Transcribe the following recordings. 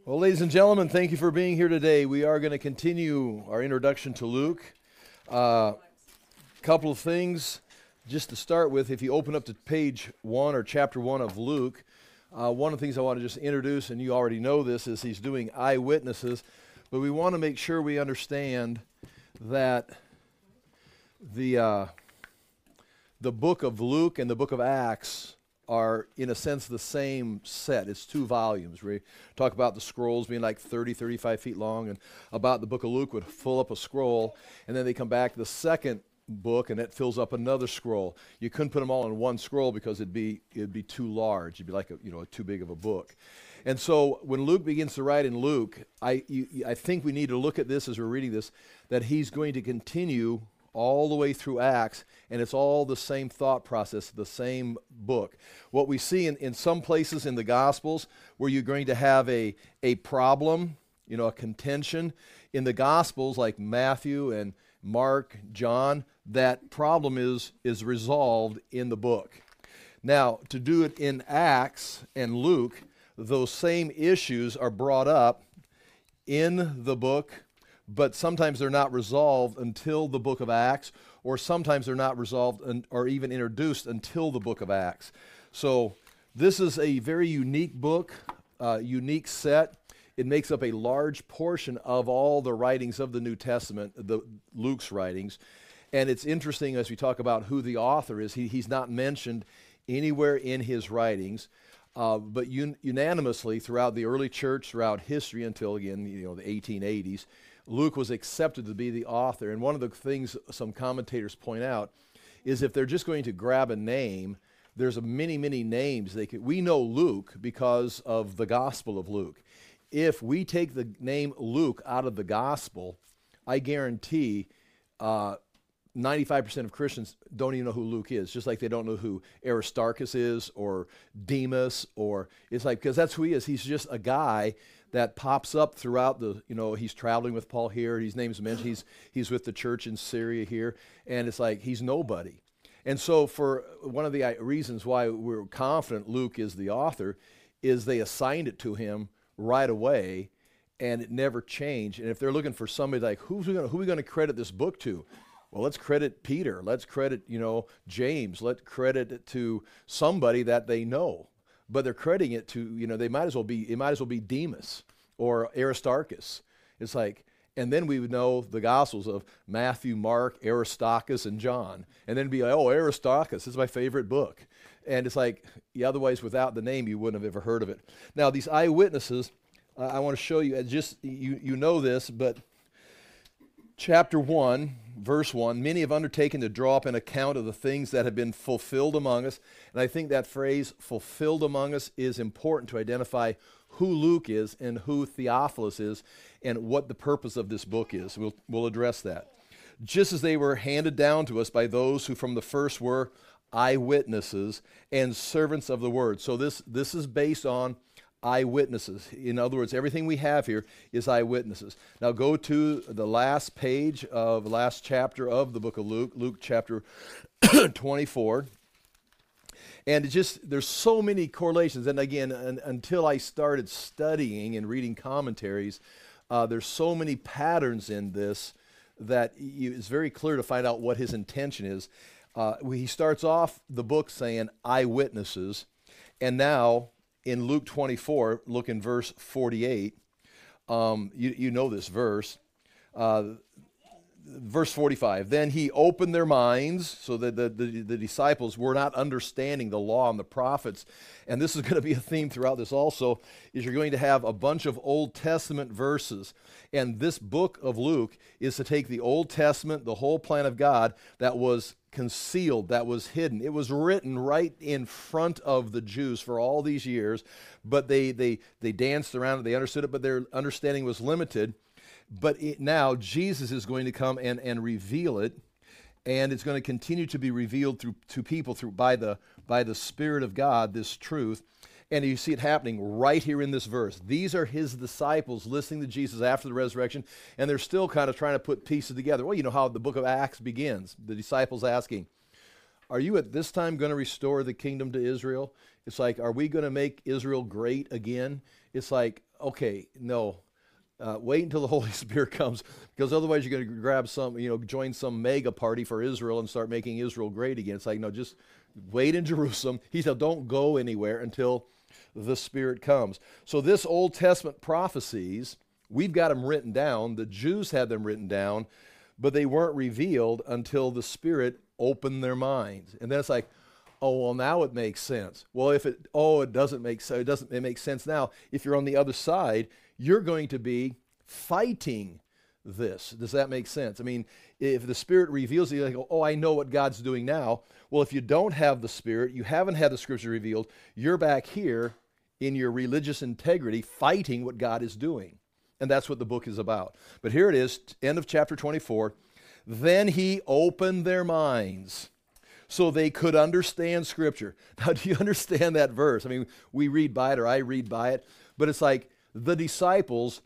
Well, ladies and gentlemen, thank you for being here today. We are going to continue our introduction to Luke. Couple of things just to start with. If you open up to page 1 or chapter 1 of Luke, one of the things I want to just introduce, and you already know this, is he's doing eyewitnesses, but we want to make sure we understand that the book of Luke and the book of Acts are, in a sense, the same set. It's 2 volumes. We talk about the scrolls being like 30, 35 feet long, and about the book of Luke would fill up a scroll, and then they come back to the second book, and it fills up another scroll. You couldn't put them all in one scroll because it'd be too large. It'd be like too big of a book. And so when Luke begins to write in Luke, I think we need to look at this as we're reading this, that he's going to continue all the way through Acts, and it's all the same thought process, the same book. What we see in some places in the Gospels where you're going to have a problem, a contention, in the Gospels like Matthew and Mark, John, that problem is resolved in the book. Now, to do it in Acts and Luke, those same issues are brought up in the book, but sometimes they're not resolved until the book of Acts, or sometimes they're not resolved or even introduced until the book of Acts. So this is a very unique book, unique set. It makes up a large portion of all the writings of the New Testament, Luke's writings. And it's interesting as we talk about who the author is. He's not mentioned anywhere in his writings, but unanimously throughout the early church, throughout history until, again, the 1880s, Luke was accepted to be the author. And one of the things some commentators point out is if they're just going to grab a name, there's many, many names. We know Luke because of the Gospel of Luke. If we take the name Luke out of the Gospel, I guarantee 95% of Christians don't even know who Luke is, just like they don't know who Aristarchus is or Demas, or it's like, because that's who he is. He's just a guy that pops up throughout he's traveling with Paul here, his name's mentioned, he's with the church in Syria here, and it's like he's nobody. And so for one of the reasons why we're confident Luke is the author is they assigned it to him right away, and it never changed. And if they're looking for somebody like, who are we going to credit this book to? Well, let's credit Peter. Let's credit, James. Let's credit it to somebody that they know. But they're crediting it to, it might as well be Demas or Aristarchus. It's like, and then we would know the Gospels of Matthew, Mark, Aristarchus, and John. And then be like, oh, Aristarchus, this is my favorite book. And it's like, otherwise without the name, you wouldn't have ever heard of it. Now, these eyewitnesses, I want to show you, you know this, but chapter 1, verse 1, many have undertaken to draw up an account of the things that have been fulfilled among us. And I think that phrase, fulfilled among us, is important to identify who Luke is and who Theophilus is and what the purpose of this book is. We'll address that. Just as they were handed down to us by those who from the first were eyewitnesses and servants of the word. So this is based on eyewitnesses. In other words, everything we have here is eyewitnesses. Now go to the last page of the last chapter of the book of Luke, Luke chapter 24. And there's so many correlations. And again, until I started studying and reading commentaries, there's so many patterns in this that it's very clear to find out what his intention is. He starts off the book saying eyewitnesses, and now in Luke 24, look in verse 48. You know this verse. Verse 45, then he opened their minds so that the disciples were not understanding the law and the prophets. And this is going to be a theme throughout this also, is you're going to have a bunch of Old Testament verses. And this book of Luke is to take the Old Testament, the whole plan of God that was concealed, that was hidden. It was written right in front of the Jews for all these years, but they danced around it, they understood it, but their understanding was limited. But now Jesus is going to come and reveal it, and it's going to continue to be revealed to people by the Spirit of God, this truth. And you see it happening right here in this verse. These are his disciples listening to Jesus after the resurrection, and they're still kind of trying to put pieces together. Well, you know how the book of Acts begins. The disciples asking, are you at this time going to restore the kingdom to Israel? It's like, are we going to make Israel great again? It's like, okay, no. Wait until the Holy Spirit comes, because otherwise you're going to grab some, join some mega party for Israel and start making Israel great again. It's like, no, just wait in Jerusalem. He said, don't go anywhere until the Spirit comes. So this Old Testament prophecies, we've got them written down. The Jews had them written down, but they weren't revealed until the Spirit opened their minds. And then it's like, oh, well, now it makes sense. Well, it doesn't make sense. It makes sense now. If you're on the other side, you're going to be fighting this. Does that make sense? I mean, if the Spirit reveals it, you go, oh, I know what God's doing now. Well, if you don't have the Spirit, you haven't had the Scripture revealed, you're back here in your religious integrity fighting what God is doing. And that's what the book is about. But here it is, end of chapter 24. Then he opened their minds so they could understand Scripture. Now, do you understand that verse? I mean, we read by it, or I read by it, but it's like the disciples,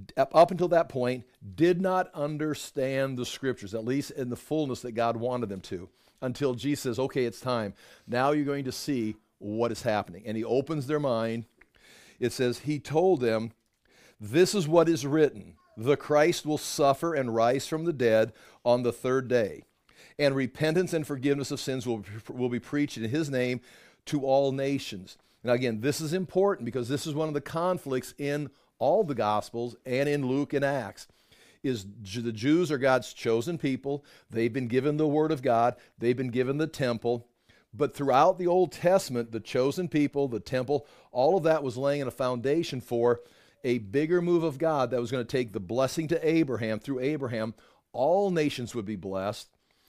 up until that point, did not understand the Scriptures, at least in the fullness that God wanted them to, until Jesus says, okay, it's time. Now you're going to see what is happening. And he opens their mind. It says, he told them, this is what is written. The Christ will suffer and rise from the dead on the third day. And repentance and forgiveness of sins will be preached in his name to all nations. Now again, this is important because this is one of the conflicts in all the Gospels and in Luke and Acts. Is the Jews are God's chosen people. They've been given the Word of God. They've been given the temple. But throughout the Old Testament, the chosen people, the temple, all of that was laying a foundation for a bigger move of God that was going to take the blessing to Abraham. Through Abraham, all nations would be blessed.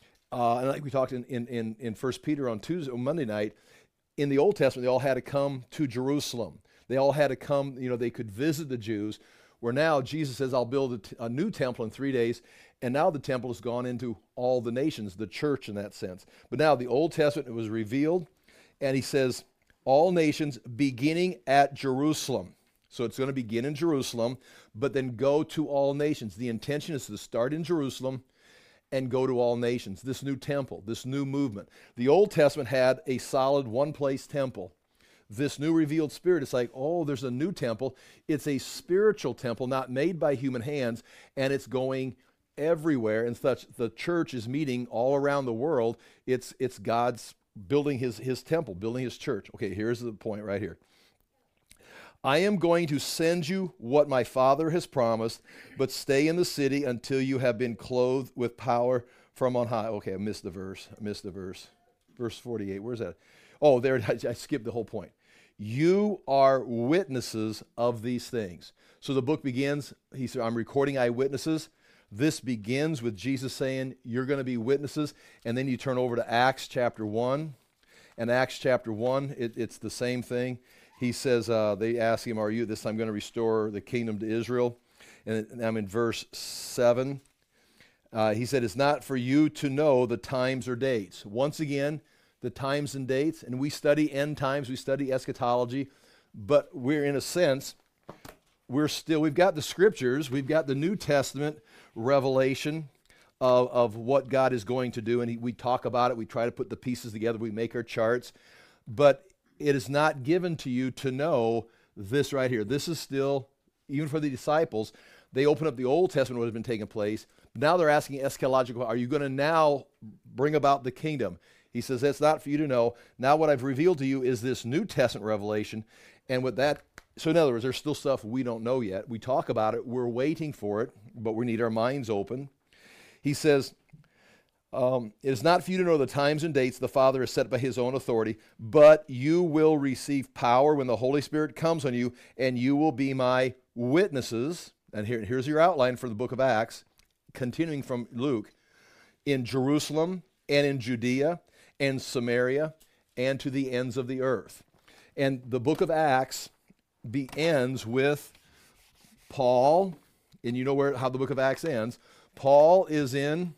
And like we talked in 1 Peter on Monday night, in the Old Testament, they all had to come to Jerusalem. They all had to come, they could visit the Jews, where now Jesus says, I'll build a new temple in 3 days, and now the temple has gone into all the nations, the church in that sense. But now the Old Testament, it was revealed, and he says, all nations beginning at Jerusalem. So it's going to begin in Jerusalem, but then go to all nations. The intention is to start in Jerusalem and go to all nations. This new temple, this new movement. The Old Testament had a solid one-place temple. This new revealed Spirit, it's like, oh, there's a new temple. It's a spiritual temple, not made by human hands, and it's going everywhere. And such, the church is meeting all around the world. It's God's building his temple, building his church. Okay, here's the point right here. I am going to send you what my Father has promised, but stay in the city until you have been clothed with power from on high. Okay, I missed the verse. Verse 48, where's that? Oh, there, I skipped the whole point. You are witnesses of these things. So the book begins, he said, I'm recording eyewitnesses. This begins with Jesus saying, you're going to be witnesses. And then you turn over to Acts chapter 1. And Acts chapter 1, it's the same thing. He says, they ask him, are you this time going to restore the kingdom to Israel? And I'm in verse 7. He said, it's not for you to know the times or dates. Once again, the times and dates. And we study end times, we study eschatology. But we're, in a sense, we've got the Scriptures, we've got the New Testament revelation of what God is going to do. And we talk about it, we try to put the pieces together, we make our charts. But it is not given to you to know this right here. This is still, even for the disciples, they open up the Old Testament, what has been taking place. Now they're asking eschatological, are you going to now bring about the kingdom? He says, that's not for you to know. Now what I've revealed to you is this New Testament revelation. And with that, so in other words, there's still stuff we don't know yet. We talk about it, we're waiting for it, but we need our minds open. He says, it is not for you to know the times and dates the Father has set by his own authority, but you will receive power when the Holy Spirit comes on you, and you will be my witnesses. And here's your outline for the book of Acts, continuing from Luke, in Jerusalem and in Judea and Samaria and to the ends of the earth. And the book of Acts ends with Paul, and you know how the book of Acts ends. Paul is in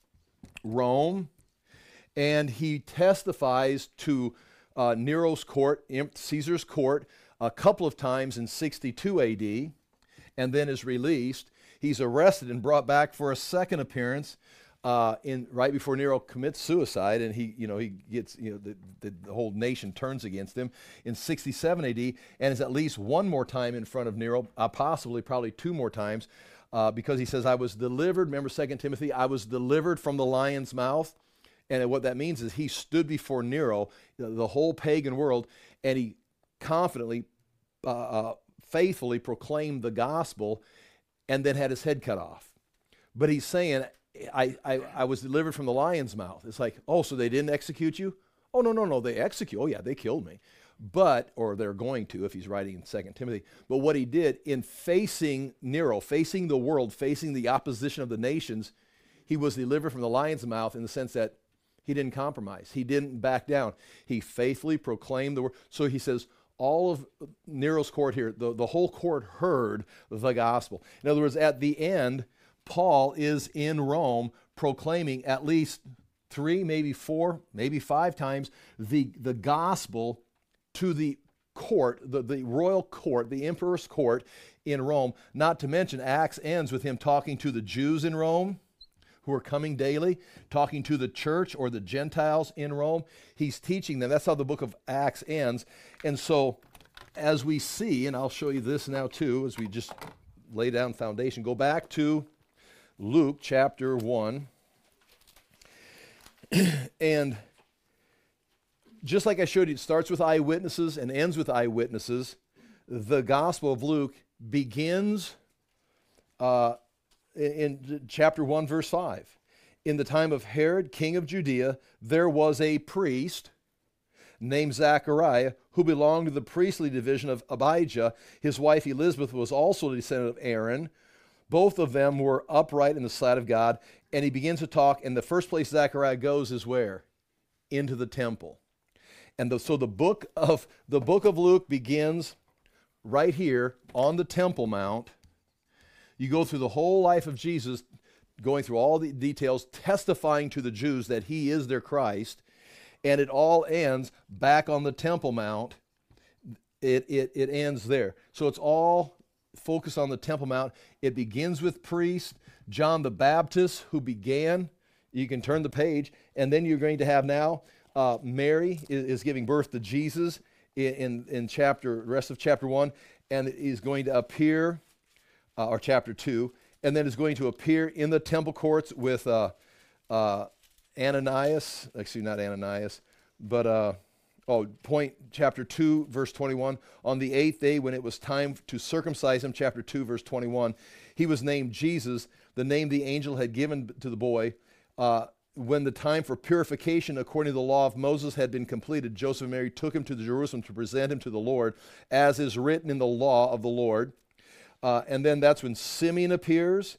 Rome, and he testifies to Nero's court, Caesar's court, a couple of times in 62 AD, and then is released. He's arrested and brought back for a second appearance in right before Nero commits suicide, and he gets, the whole nation turns against him in 67 AD, and is at least one more time in front of Nero, possibly probably two more times, because he says, I was delivered, remember 2 Timothy, I was delivered from the lion's mouth. And what that means is he stood before Nero, the whole pagan world, and he confidently, faithfully proclaimed the gospel, and then had his head cut off. But he's saying, I was delivered from the lion's mouth. It's like, oh, so they didn't execute you? Oh, no, they execute. Oh, yeah, they killed me. But, or they're going to if he's writing in 2 Timothy. But what he did in facing Nero, facing the world, facing the opposition of the nations, he was delivered from the lion's mouth in the sense that he didn't compromise. He didn't back down. He faithfully proclaimed the word. So he says, all of Nero's court here, the whole court heard the gospel. In other words, at the end, Paul is in Rome proclaiming at least 3, maybe 4, maybe 5 times the gospel to the court, the royal court, the emperor's court in Rome. Not to mention, Acts ends with him talking to the Jews in Rome who are coming daily, talking to the church or the Gentiles in Rome. He's teaching them. That's how the book of Acts ends. And so as we see, and I'll show you this now too, as we just lay down foundation, go back to Luke chapter 1. And just like I showed you, it starts with eyewitnesses and ends with eyewitnesses. The Gospel of Luke begins in chapter 1, verse 5. In the time of Herod, king of Judea, there was a priest named Zachariah who belonged to the priestly division of Abijah. His wife Elizabeth was also a descendant of Aaron. Both of them were upright in the sight of God. And he begins to talk, and the first place Zechariah goes is where? Into the temple. And so the book of Luke begins right here on the Temple Mount. You go through the whole life of Jesus, going through all the details, testifying to the Jews that he is their Christ, and it all ends back on the Temple Mount. It ends there. So it's all focused on the Temple Mount. It begins with priests, John the Baptist, who began. You can turn the page, and then you're going to have now Mary is giving birth to Jesus in rest of chapter 1, and is going to appear, or chapter 2, and then is going to appear in the temple courts with Ananias. Actually, not Ananias, but chapter 2, verse 21. On the 8th day, when it was time to circumcise him, chapter 2, verse 21, he was named Jesus, the name the angel had given to the boy. When the time for purification according to the law of Moses had been completed, Joseph and Mary took him to Jerusalem to present him to the Lord, as is written in the law of the Lord. And then that's when Simeon appears.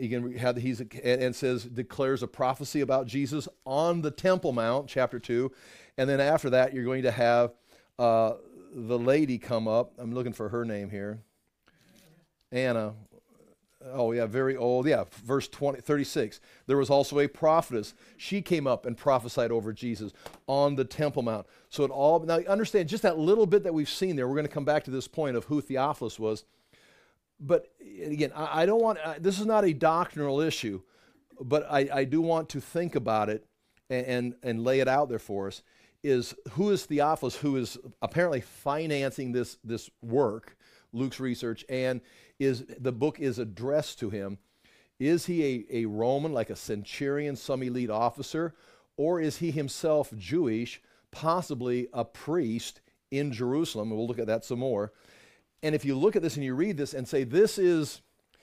And declares a prophecy about Jesus on the Temple Mount, chapter 2. And then after that, you're going to have the lady come up. I'm looking for her name here. Anna. Oh, yeah, very old. Yeah, verse 36. There was also a prophetess. She came up and prophesied over Jesus on the Temple Mount. So it all, now understand, just that little bit that we've seen there, we're going to come back to this point of who Theophilus was. But again, I don't want, this is not a doctrinal issue, but I do want to think about it and lay it out there for us, is who is Theophilus, who is apparently financing this work, Luke's research, and the book is addressed to him. Is he a Roman, like a centurion, some elite officer, or is he himself Jewish, possibly a priest in Jerusalem? And we'll look at that some more. And if you look at this and you read this and say, this is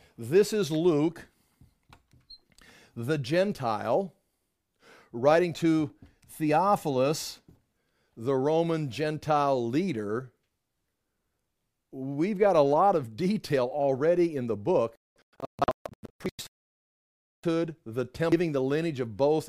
Luke, the Gentile, writing to Theophilus, the Roman Gentile leader, we've got a lot of detail already in the book about the priesthood, the temple, giving the lineage of both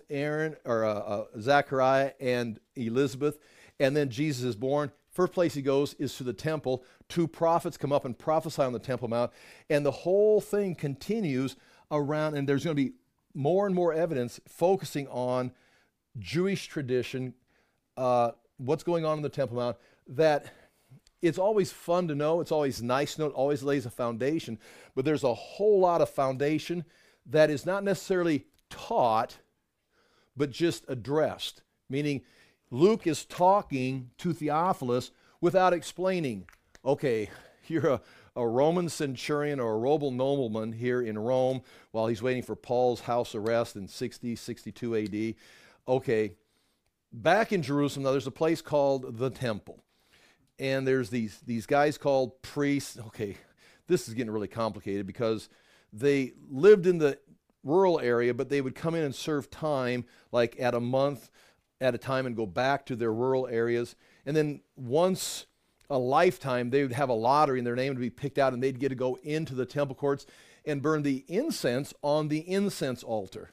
Zechariah and Elizabeth, and then Jesus is born. First place he goes is to the temple. 2 prophets come up and prophesy on the Temple Mount, and the whole thing continues around, and there's going to be more and more evidence focusing on Jewish tradition, what's going on in the Temple Mount, that it's always fun to know, it's always nice to know, it always lays a foundation, but there's a whole lot of foundation that is not necessarily taught, but just addressed. Meaning, Luke is talking to Theophilus without explaining, okay, you're a Roman centurion or a Roman nobleman here in Rome while he's waiting for Paul's house arrest in 60, 62 AD. Okay, back in Jerusalem, now there's a place called the Temple. And there's these guys called priests. Okay, this is getting really complicated because they lived in the rural area, but they would come in and serve time like at a month at a time and go back to their rural areas. And then once a lifetime, they would have a lottery and their name would be picked out and they'd get to go into the temple courts and burn the incense on the incense altar.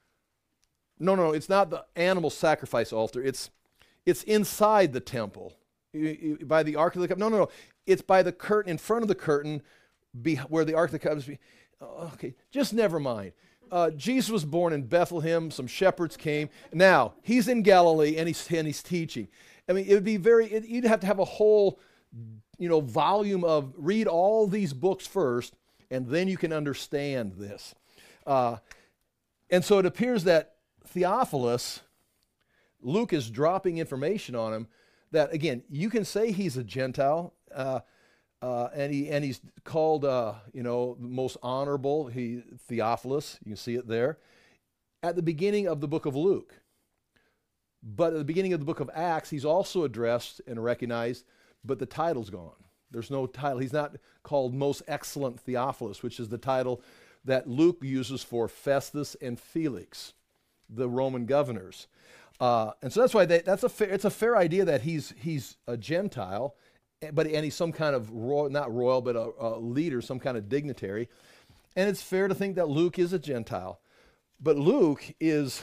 No, it's not the animal sacrifice altar. It's inside the temple by the Ark of the Covenant. No. It's by the curtain, in front of the curtain, where the Ark of the Covenant. Okay, just never mind. Jesus was born in Bethlehem. Some shepherds came. Now, he's in Galilee and he's teaching. I mean, it would be you'd have to have a whole, volume of, read all these books first, and then you can understand this. And so it appears that Theophilus, Luke is dropping information on him that, again, you can say he's a Gentile, and he's called, most honorable, Theophilus. You can see it there at the beginning of the book of Luke. But at the beginning of the book of Acts, he's also addressed and recognized, but the title's gone. There's no title. He's not called Most Excellent Theophilus, which is the title that Luke uses for Festus and Felix, the Roman governors. And so that's why it's a fair idea that he's a Gentile, and he's some kind of not royal, but a leader, some kind of dignitary. And it's fair to think that Luke is a Gentile. But Luke is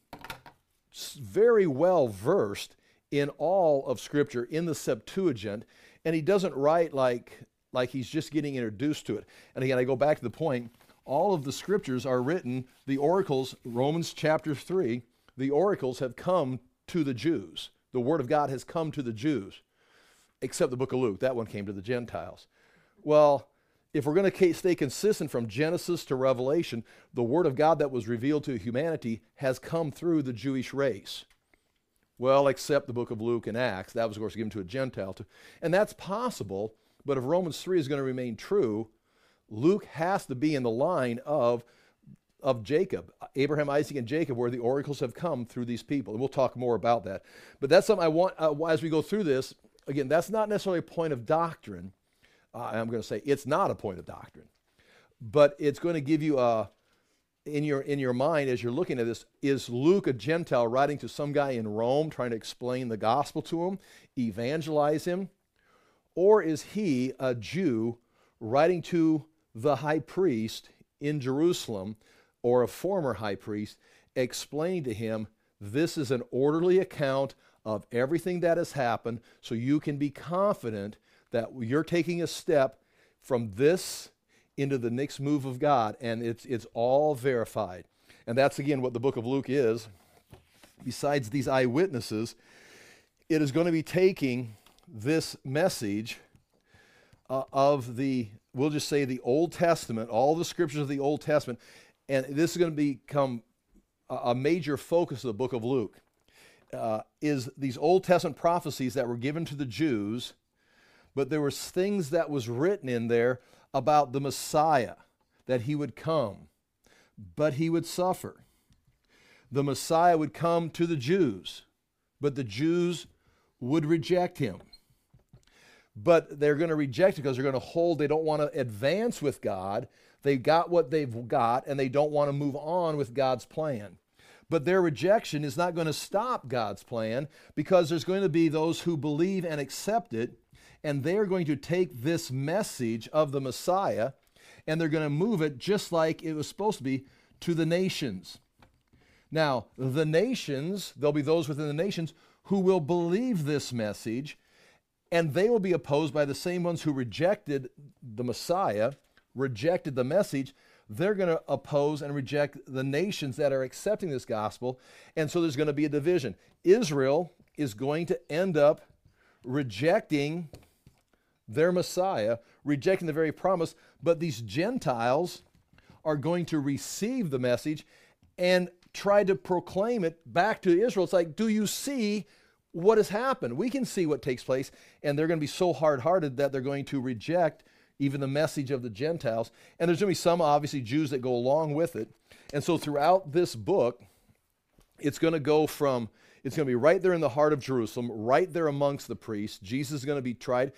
very well versed in all of Scripture, in the Septuagint, and he doesn't write like he's just getting introduced to it. And again, I go back to the point, all of the Scriptures are written, the oracles, Romans chapter 3, the oracles have come to the Jews. The Word of God has come to the Jews, except the book of Luke. That one came to the Gentiles. Well, if we're going to stay consistent from Genesis to Revelation, the Word of God that was revealed to humanity has come through the Jewish race. Well, except the book of Luke and Acts. That was, of course, given to a Gentile. And that's possible, but if Romans 3 is going to remain true, Luke has to be in the line of Jacob, Abraham, Isaac, and Jacob, where the oracles have come through these people. And we'll talk more about that. But that's something I want, as we go through this, again, that's not necessarily a point of doctrine. I'm going to say it's not a point of doctrine, but it's going to give you in your mind as you're looking at this, is Luke a Gentile writing to some guy in Rome trying to explain the gospel to him, evangelize him, or is he a Jew writing to the high priest in Jerusalem or a former high priest explaining to him, this is an orderly account of everything that has happened so you can be confident that you're taking a step from this into the next move of God, and it's all verified. And that's, again, what the book of Luke is. Besides these eyewitnesses, it is going to be taking this message of we'll just say the Old Testament, all the scriptures of the Old Testament, and this is going to become a major focus of the book of Luke, is these Old Testament prophecies that were given to the Jews, but there was things that was written in there about the Messiah, that he would come, but he would suffer. The Messiah would come to the Jews, but the Jews would reject him. But they're going to reject it because they're going to they don't want to advance with God. They got what they've got, and they don't want to move on with God's plan. But their rejection is not going to stop God's plan, because there's going to be those who believe and accept it, and they're going to take this message of the Messiah, and they're going to move it just like it was supposed to be to the nations. Now, the nations, there'll be those within the nations who will believe this message, and they will be opposed by the same ones who rejected the Messiah, rejected the message. They're going to oppose and reject the nations that are accepting this gospel, and so there's going to be a division. Israel is going to end up rejecting their Messiah, rejecting the very promise, but these Gentiles are going to receive the message, and tried to proclaim it back to Israel. It's like, do you see what has happened? We can see what takes place, and they're going to be so hard-hearted that they're going to reject even the message of the Gentiles. And there's going to be some, obviously, Jews that go along with it. And so throughout this book, it's going to be right there in the heart of Jerusalem, right there amongst the priests. Jesus is going to be tried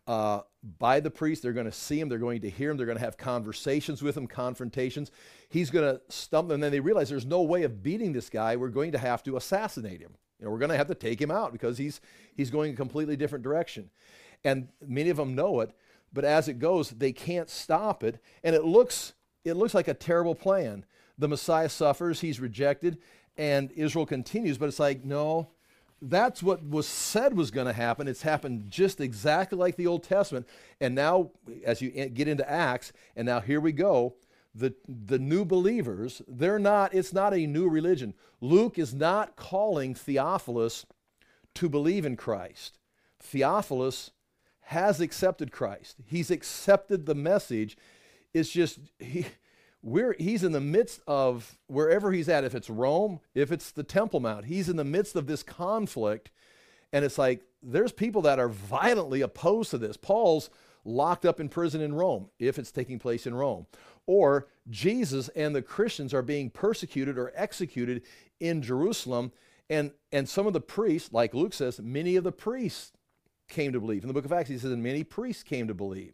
by the priests. They're going to see him. They're going to hear him. They're going to have conversations with him, confrontations. He's going to stump them. And then they realize there's no way of beating this guy. We're going to have to assassinate him. We're going to have to take him out because he's going a completely different direction. And many of them know it, but as it goes, they can't stop it. And it looks like a terrible plan. The Messiah suffers, he's rejected, and Israel continues. But it's like, no, that's what was said was going to happen. It's happened just exactly like the Old Testament. And now, as you get into Acts, and now here we go, the new believers, it's not a new religion. Luke is not calling Theophilus to believe in Christ. Theophilus has accepted Christ. He's accepted the message. It's just, he's in the midst of wherever he's at, if it's Rome, if it's the Temple Mount, he's in the midst of this conflict. And it's like, there's people that are violently opposed to this. Paul's locked up in prison in Rome, if it's taking place in Rome. Or Jesus and the Christians are being persecuted or executed in Jerusalem. And some of the priests, like Luke says, many of the priests came to believe. In the book of Acts, he says, and many priests came to believe.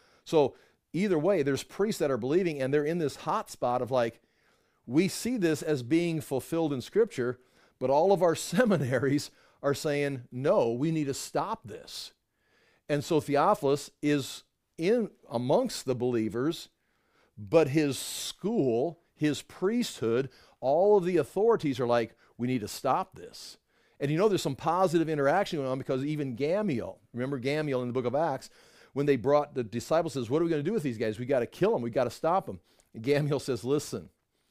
So either way, there's priests that are believing, and they're in this hot spot of like, we see this as being fulfilled in Scripture, but all of our seminaries are saying, no, we need to stop this. And so Theophilus is in amongst the believers, but his school, his priesthood, all of the authorities are like, we need to stop this. And there's some positive interaction going on because even Gamaliel, remember Gamaliel in the book of Acts, when they brought the disciples, says, what are we going to do with these guys? We got to kill them. We got to stop them. And Gamaliel says, listen,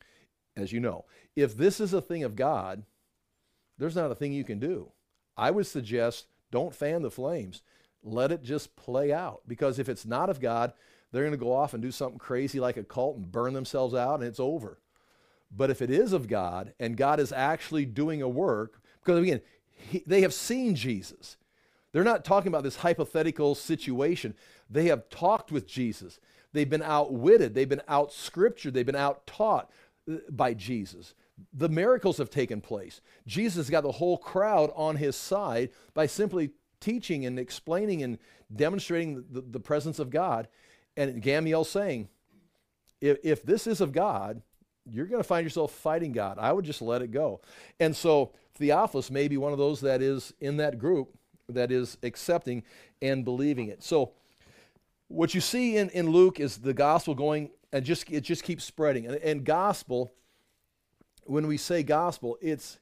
as you know, if this is a thing of God, there's not a thing you can do. I would suggest don't fan the flames. Let it just play out. Because if it's not of God, they're going to go off and do something crazy like a cult and burn themselves out, and it's over. But if it is of God, and God is actually doing a work, because again, they have seen Jesus. They're not talking about this hypothetical situation. They have talked with Jesus. They've been outwitted. They've been out-scriptured. They've been out-taught by Jesus. The miracles have taken place. Jesus got the whole crowd on his side by simply teaching and explaining and demonstrating the presence of God. And Gamaliel saying, if this is of God, you're going to find yourself fighting God. I would just let it go. And so Theophilus may be one of those that is in that group that is accepting and believing it. So what you see in Luke is the gospel going, and it just keeps spreading. And gospel, when we say gospel, it's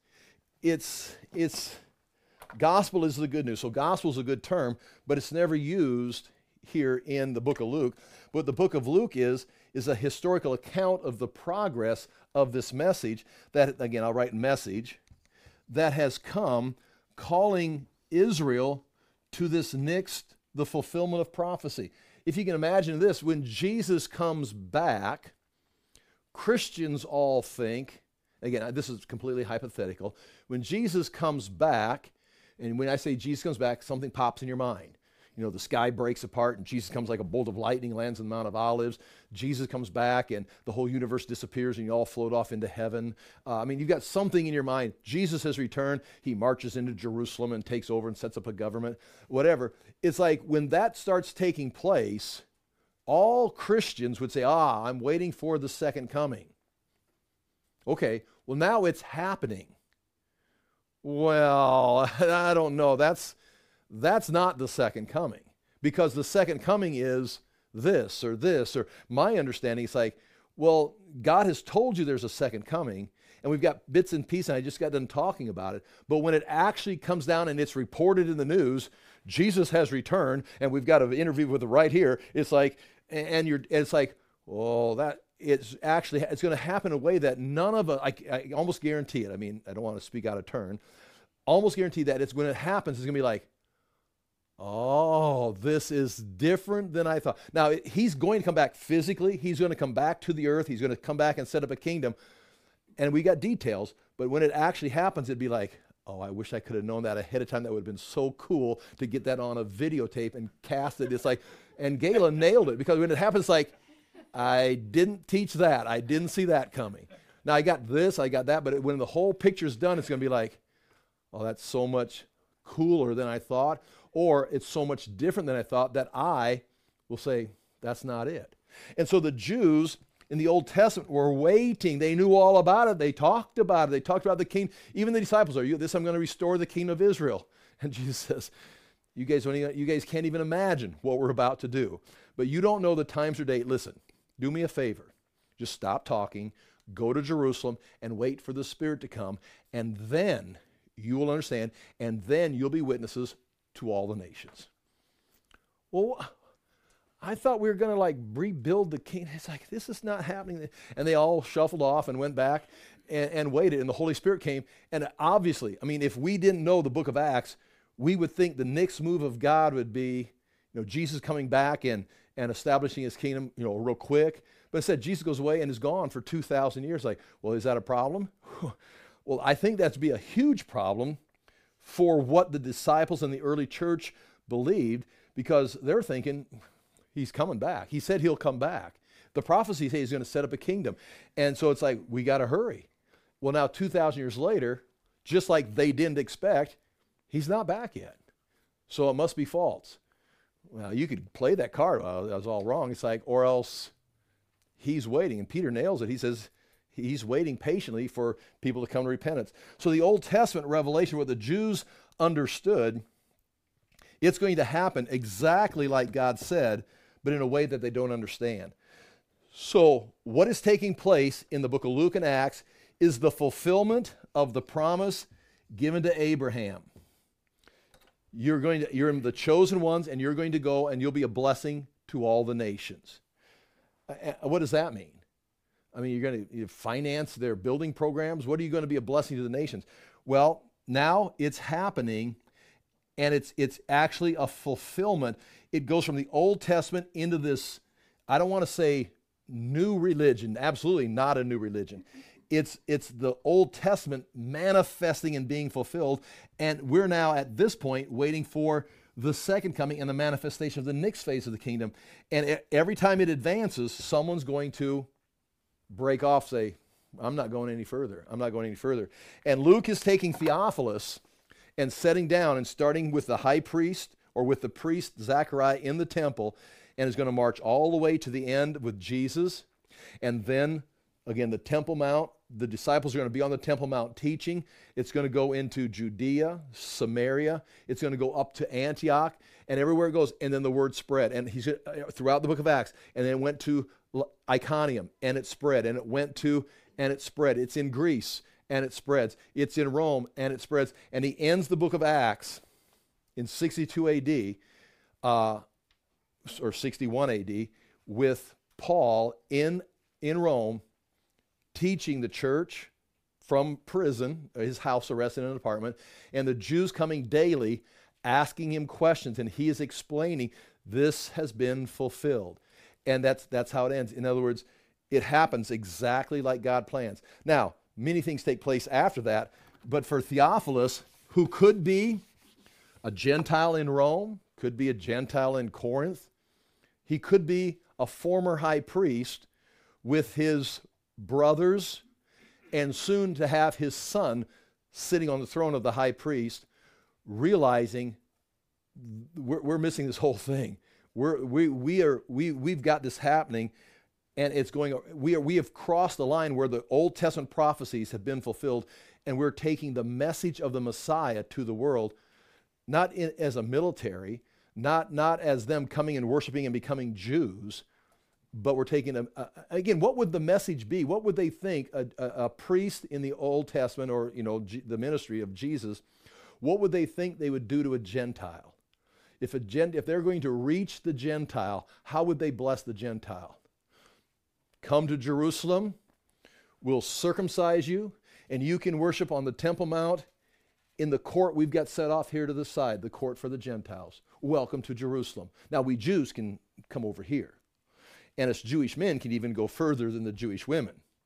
gospel is the good news. So gospel is a good term, but it's never used here in the book of Luke. What the book of Luke is a historical account of the progress of this message that, again, I'll write message, that has come calling Israel to this next, the fulfillment of prophecy. If you can imagine this, when Jesus comes back, Christians all think, again, this is completely hypothetical, when Jesus comes back, and when I say Jesus comes back, something pops in your mind. The sky breaks apart and Jesus comes like a bolt of lightning, lands on the Mount of Olives. Jesus comes back and the whole universe disappears and you all float off into heaven. You've got something in your mind. Jesus has returned. He marches into Jerusalem and takes over and sets up a government, whatever. It's like when that starts taking place, all Christians would say, I'm waiting for the second coming. Okay, well now it's happening. Well, I don't know. That's not the second coming, because the second coming is this or my understanding is like, well, God has told you there's a second coming, and we've got bits and pieces, and I just got done talking about it, but when it actually comes down and it's reported in the news, Jesus has returned, and we've got an interview with it right here, it's like, it's like, oh, that it's going to happen in a way that none of us, I almost guarantee it. I don't want to speak out of turn. Almost guarantee that when it happens, it's going to be like, oh, this is different than I thought. Now, he's going to come back physically. He's going to come back to the earth. He's going to come back and set up a kingdom. And we got details, but when it actually happens, it'd be like, oh, I wish I could have known that ahead of time. That would have been so cool to get that on a videotape and cast it. It's like, and Gayla nailed it, because when it happens, like, I didn't teach that. I didn't see that coming. Now, I got this, I got that, but when the whole picture's done, it's going to be like, oh, that's so much cooler than I thought, or it's so much different than I thought, that I will say, that's not it. And so the Jews in the Old Testament were waiting. They knew all about it. They talked about it. They talked about the king. Even the disciples are, this I'm going to restore the kingdom of Israel. And Jesus says, you guys can't even imagine what we're about to do. But you don't know the times or date. Listen, do me a favor. Just stop talking, go to Jerusalem, and wait for the Spirit to come. And then you will understand, and then you'll be witnesses to all the nations. Well, I thought we were going to like rebuild the kingdom. It's like, this is not happening. And they all shuffled off and went back and waited, and the Holy Spirit came. And obviously, I mean, if we didn't know the book of Acts, we would think the next move of God would be, Jesus coming back and establishing his kingdom, real quick. But instead, Jesus goes away and is gone for 2,000 years. Like, well, is that a problem? Well, I think that'd be a huge problem for what the disciples in the early church believed, because they're thinking, he's coming back. He said he'll come back. The prophecy says he's going to set up a kingdom. And so it's like, we got to hurry. Well, now 2,000 years later, just like they didn't expect, he's not back yet. So it must be false. Well, you could play that card. Well, that was all wrong. It's like, or else he's waiting. And Peter nails it. He says he's waiting patiently for people to come to repentance. So the Old Testament revelation, what the Jews understood, it's going to happen exactly like God said, but in a way that they don't understand. So what is taking place in the book of Luke and Acts is the fulfillment of the promise given to Abraham. You're the chosen ones, and you're going to go and you'll be a blessing to all the nations. What does that mean? I mean, you're going to finance their building programs. What are you going to be a blessing to the nations? Well, now it's happening, and it's actually a fulfillment. It goes from the Old Testament into this, I don't want to say new religion, absolutely not a new religion. It's the Old Testament manifesting and being fulfilled, and we're now at this point waiting for the second coming and the manifestation of the next phase of the kingdom. And every time it advances, someone's going to break off, say, I'm not going any further. I'm not going any further. And Luke is taking Theophilus and setting down and starting with the high priest, or with the priest Zechariah in the temple, and is going to march all the way to the end with Jesus. And then, again, the Temple Mount. The disciples are going to be on the Temple Mount teaching. It's going to go into Judea, Samaria. It's going to go up to Antioch, and everywhere it goes. And then the word spread. And he's throughout the book of Acts. And then it went to Iconium, and it spread. And it went to, and it spread. It's in Greece, and it spreads. It's in Rome, and it spreads. And he ends the book of Acts in 62 A.D., or 61 A.D., with Paul in Rome, teaching the church from prison, his house arrest in an apartment, and the Jews coming daily, asking him questions, and he is explaining, this has been fulfilled. And that's how it ends. In other words, it happens exactly like God plans. Now, many things take place after that, but for Theophilus, who could be a Gentile in Rome, could be a Gentile in Corinth, he could be a former high priest with his brothers, and soon to have his son sitting on the throne of the high priest, realizing we're missing this whole thing. We've got this happening, and it's going. We have crossed the line where the Old Testament prophecies have been fulfilled, and we're taking the message of the Messiah to the world, not as a military, not as them coming and worshiping and becoming Jews. But we're taking again, what would the message be? What would they think a priest in the Old Testament, or the ministry of Jesus, what would they think they would do to a Gentile? If they're going to reach the Gentile, how would they bless the Gentile? Come to Jerusalem, we'll circumcise you, and you can worship on the Temple Mount in the court we've got set off here to the side, the court for the Gentiles. Welcome to Jerusalem. Now, we Jews can come over here. And us Jewish men can even go further than the Jewish women.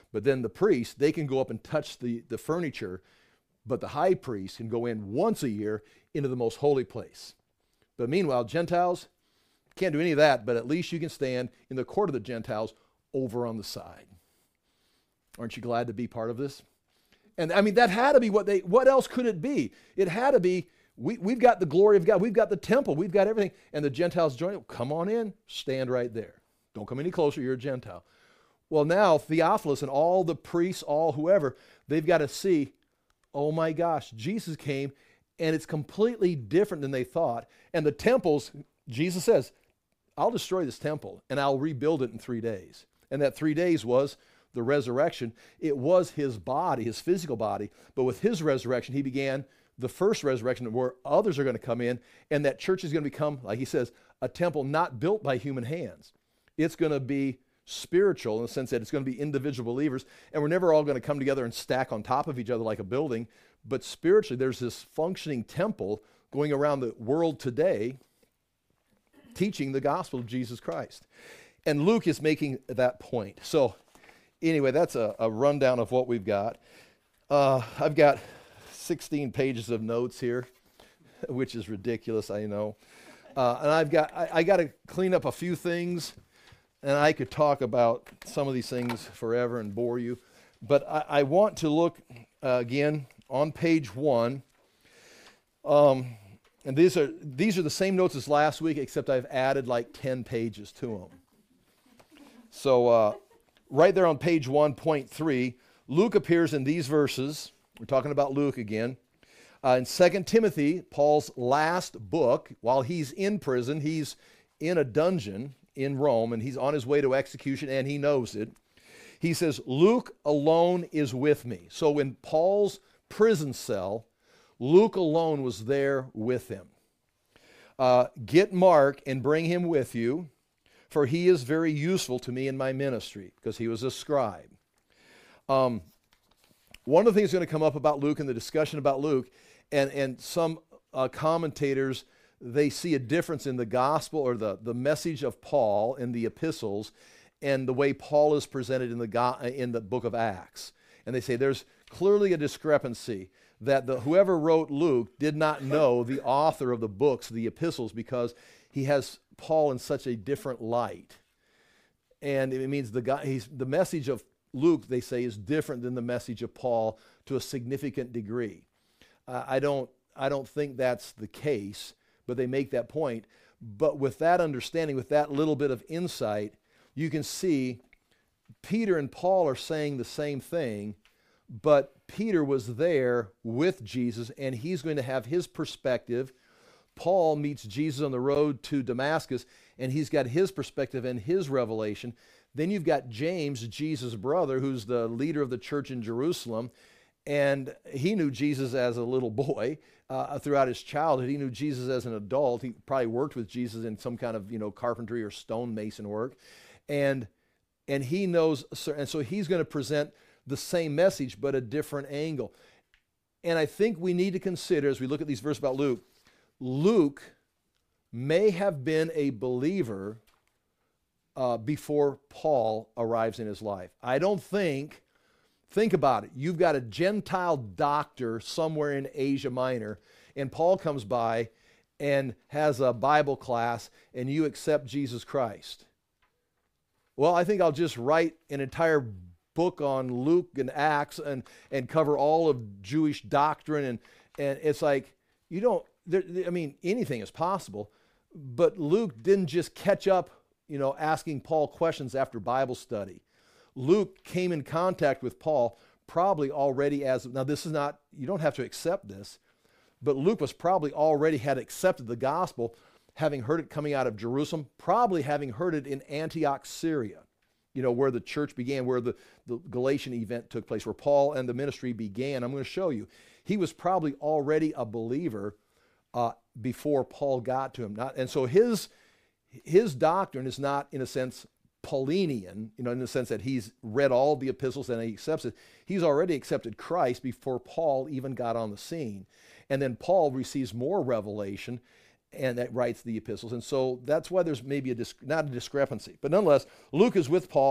But then the priests, they can go up and touch the furniture, but the high priest can go in once a year into the most holy place. But meanwhile, Gentiles can't do any of that, but at least you can stand in the court of the Gentiles over on the side. Aren't you glad to be part of this? And I mean, that had to be what else could it be? It had to be, we've got the glory of God, we've got the temple, we've got everything, and the Gentiles join it. Come on in, stand right there. Don't come any closer, you're a Gentile. Well, now Theophilus and all the priests, all whoever, they've got to see, oh my gosh, Jesus came, and it's completely different than they thought. And the temples, Jesus says, I'll destroy this temple, and I'll rebuild it in 3 days. And that 3 days was the resurrection. It was his body, his physical body, but with his resurrection, he began the first resurrection where others are going to come in, and that church is going to become, like he says, a temple not built by human hands. It's going to be spiritual in the sense that it's going to be individual believers, and we're never all going to come together and stack on top of each other like a building, but spiritually there's this functioning temple going around the world today teaching the gospel of Jesus Christ. And Luke is making that point. So anyway, that's a rundown of what we've got. I've got 16 pages of notes here, which is ridiculous, I know. And I got to clean up a few things, and I could talk about some of these things forever and bore you. But I want to look again on page 1. And these are the same notes as last week, except I've added like 10 pages to them. So right there on page 1.3, Luke appears in these verses. We're talking about Luke again. In 2 Timothy, Paul's last book, while he's in prison, he's in a dungeon in Rome, and he's on his way to execution, and he knows it. He says, Luke alone is with me. So in Paul's prison cell, Luke alone was there with him. Get Mark and bring him with you, for he is very useful to me in my ministry, because he was a scribe. One of the things going to come up about Luke in the discussion about Luke, and some commentators, they see a difference in the gospel or the message of Paul in the epistles and the way Paul is presented in the book of Acts. And they say there's clearly a discrepancy that whoever wrote Luke did not know the author of the books, the epistles, because he has Paul in such a different light. And it means the message of Luke, they say, is different than the message of Paul to a significant degree. I don't think that's the case, but they make that point. But with that understanding, with that little bit of insight, you can see Peter and Paul are saying the same thing, but Peter was there with Jesus, and he's going to have his perspective. Paul meets Jesus on the road to Damascus, and he's got his perspective and his revelation. Then you've got James, Jesus' brother, who's the leader of the church in Jerusalem, and he knew Jesus as a little boy throughout his childhood. He knew Jesus as an adult. He probably worked with Jesus in some kind of carpentry or stonemason work, and he knows, and so he's going to present the same message but a different angle. And I think we need to consider, as we look at these verses about Luke, Luke may have been a believer before Paul arrives in his life. I don't think about it. You've got a Gentile doctor somewhere in Asia Minor, and Paul comes by and has a Bible class, and you accept Jesus Christ. Well, I think I'll just write an entire book on Luke and Acts and cover all of Jewish doctrine, and it's like, anything is possible, but Luke didn't just catch up, asking Paul questions after Bible study. Luke came in contact with Paul probably already now this is not, you don't have to accept this, but Luke was probably already had accepted the gospel, having heard it coming out of Jerusalem, probably having heard it in Antioch, Syria, where the church began, where the Galatian event took place, where Paul and the ministry began. I'm going to show you. He was probably already a believer before Paul got to him. And so his doctrine is not, in a sense, Paulinian, in the sense that he's read all the epistles and he accepts it. He's already accepted Christ before Paul even got on the scene. And then Paul receives more revelation and that writes the epistles. And so that's why there's maybe not a discrepancy. But nonetheless, Luke is with Paul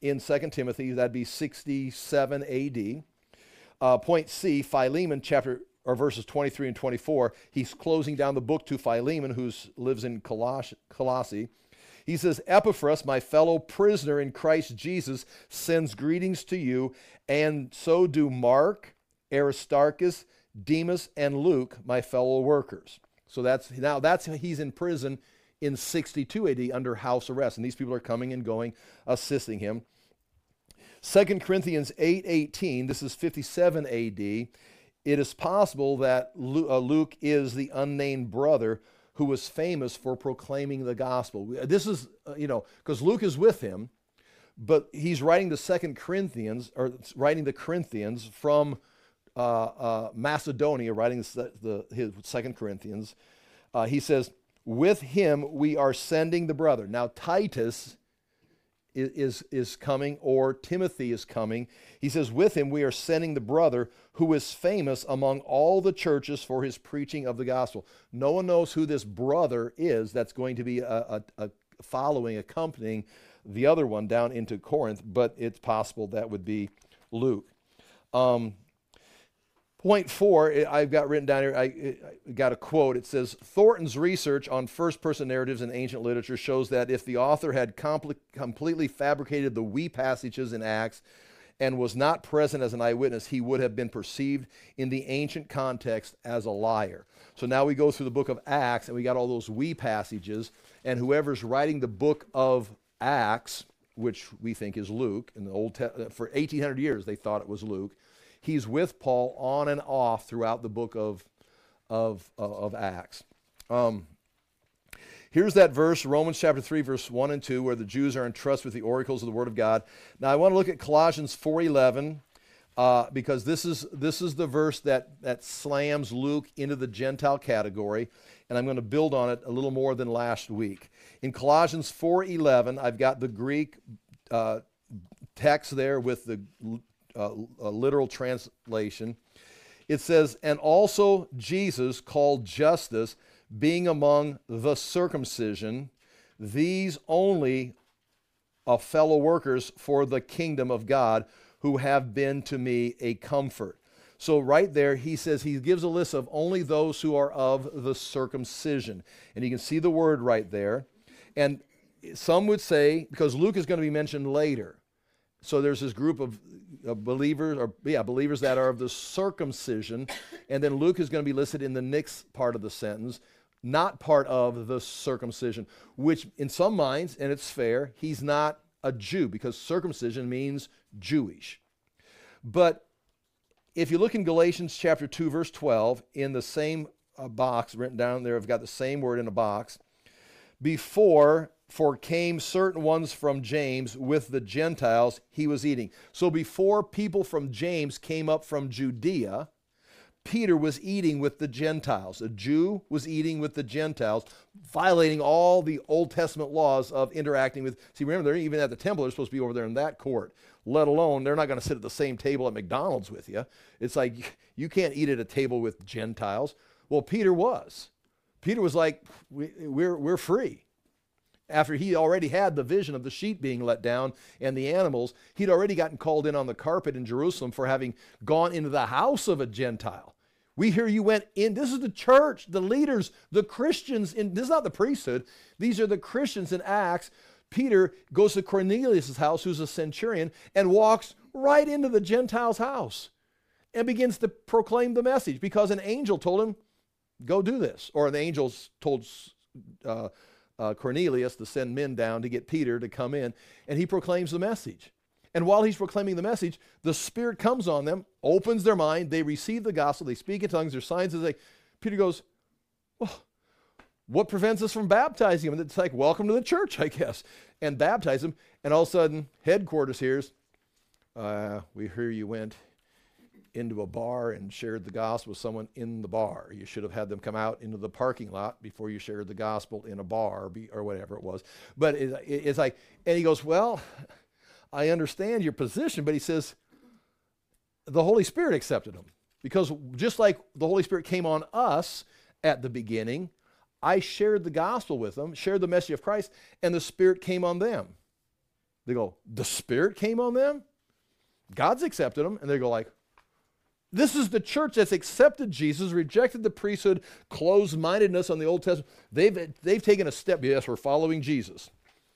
in 2 Timothy. That'd be 67 AD. Point C, Philemon verses 23 and 24. He's closing down the book to Philemon, who lives in Colossae. He says, Epaphras, my fellow prisoner in Christ Jesus, sends greetings to you, and so do Mark, Aristarchus, Demas, and Luke, my fellow workers. So he's in prison in 62 AD under house arrest, and these people are coming and going, assisting him. 2 Corinthians 8:18, this is 57 AD. It is possible that Luke is the unnamed brother who was famous for proclaiming the gospel. This is, because Luke is with him, but he's writing the 2 Corinthians, or writing the Corinthians from Macedonia, writing his 2 Corinthians. He says, with him we are sending the brother. Now Titus is coming, or Timothy is coming. He says, with him we are sending the brother who is famous among all the churches for his preaching of the gospel. No one knows who this brother is that's going to be accompanying the other one down into Corinth, but it's possible that would be Luke. Point 4, I've got written down here, I got a quote. It says, Thornton's research on first-person narratives in ancient literature shows that if the author had completely fabricated the we passages in Acts and was not present as an eyewitness, he would have been perceived in the ancient context as a liar. So now we go through the book of Acts, and we got all those we passages, and whoever's writing the book of Acts, which we think is Luke, in the for 1,800 years they thought it was Luke, he's with Paul on and off throughout the book of Acts. Here's that verse, Romans chapter 3, verse 1 and 2, where the Jews are entrusted with the oracles of the Word of God. Now, I want to look at Colossians 4:11, because this is the verse that slams Luke into the Gentile category, and I'm going to build on it a little more than last week. In Colossians 4:11, I've got the Greek text there with the a literal translation. It says, and also Jesus called Justus, being among the circumcision, these only are fellow workers for the kingdom of God, who have been to me a comfort. So right there, he says, he gives a list of only those who are of the circumcision. And you can see the word right there. And some would say, because Luke is going to be mentioned later, so there's this group of believers that are of the circumcision, and then Luke is going to be listed in the next part of the sentence, not part of the circumcision, which in some minds, and it's fair, he's not a Jew, because circumcision means Jewish. But if you look in Galatians chapter 2, verse 12, in the same box written down there, I've got the same word in a box, for came certain ones from James with the Gentiles he was eating. So before people from James came up from Judea, Peter was eating with the Gentiles. A Jew was eating with the Gentiles, violating all the Old Testament laws of interacting with. See, remember, they're even at the temple, they're supposed to be over there in that court, let alone they're not going to sit at the same table at McDonald's with you. It's like, you can't eat at a table with Gentiles. Well, Peter was. Peter was like, we're free. After he already had the vision of the sheep being let down and the animals, he'd already gotten called in on the carpet in Jerusalem for having gone into the house of a Gentile. We hear you went in. This is the church, the leaders, the Christians. This is not the priesthood. These are the Christians in Acts. Peter goes to Cornelius' house, who's a centurion, and walks right into the Gentile's house and begins to proclaim the message, because an angel told him, go do this. Or the angels told Cornelius to send men down to get Peter to come in, and he proclaims the message. And while he's proclaiming the message, the Spirit comes on them, opens their mind, they receive the gospel, they speak in tongues, there's signs as they. Peter goes, well, what prevents us from baptizing him? And it's like, welcome to the church, I guess. And baptize him, and all of a sudden, headquarters hears, we hear you went into a bar and shared the gospel with someone in the bar. You should have had them come out into the parking lot before you shared the gospel in a bar or whatever it was. But it's like, and he goes, well, I understand your position, but he says, the Holy Spirit accepted them. Because just like the Holy Spirit came on us at the beginning, I shared the gospel with them, shared the message of Christ, and the Spirit came on them. They go, the Spirit came on them? God's accepted them. And they go like, this is the church that's accepted Jesus, rejected the priesthood, closed-mindedness on the Old Testament. They've taken a step. Yes, we're following Jesus.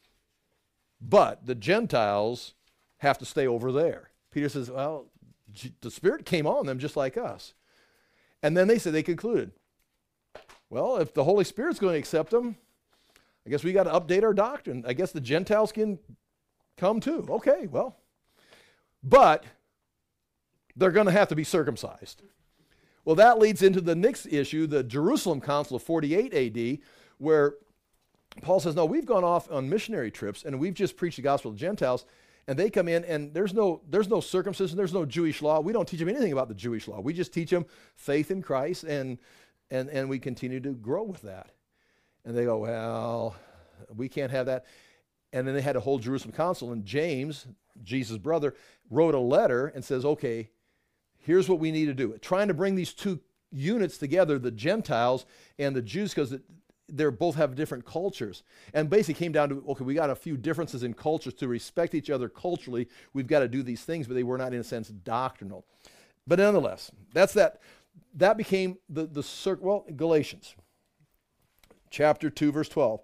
But the Gentiles have to stay over there. Peter says, well, the Spirit came on them just like us. And then they concluded, well, if the Holy Spirit's going to accept them, I guess we got to update our doctrine. I guess the Gentiles can come too. Okay, well. But they're going to have to be circumcised. Well, that leads into the next issue, the Jerusalem Council of 48 AD, where Paul says, no, we've gone off on missionary trips and we've just preached the gospel to Gentiles, and they come in and there's no circumcision, there's no Jewish law. We don't teach them anything about the Jewish law. We just teach them faith in Christ, and we continue to grow with that. And they go, well, we can't have that. And then they had a whole Jerusalem Council, and James, Jesus' brother, wrote a letter and says, okay, here's what we need to do. Trying to bring these two units together, the Gentiles and the Jews, because they both have different cultures. And basically came down to, okay, we got a few differences in cultures. To respect each other culturally, we've got to do these things, but they were not, in a sense, doctrinal. But nonetheless, that became Galatians chapter 2, verse 12.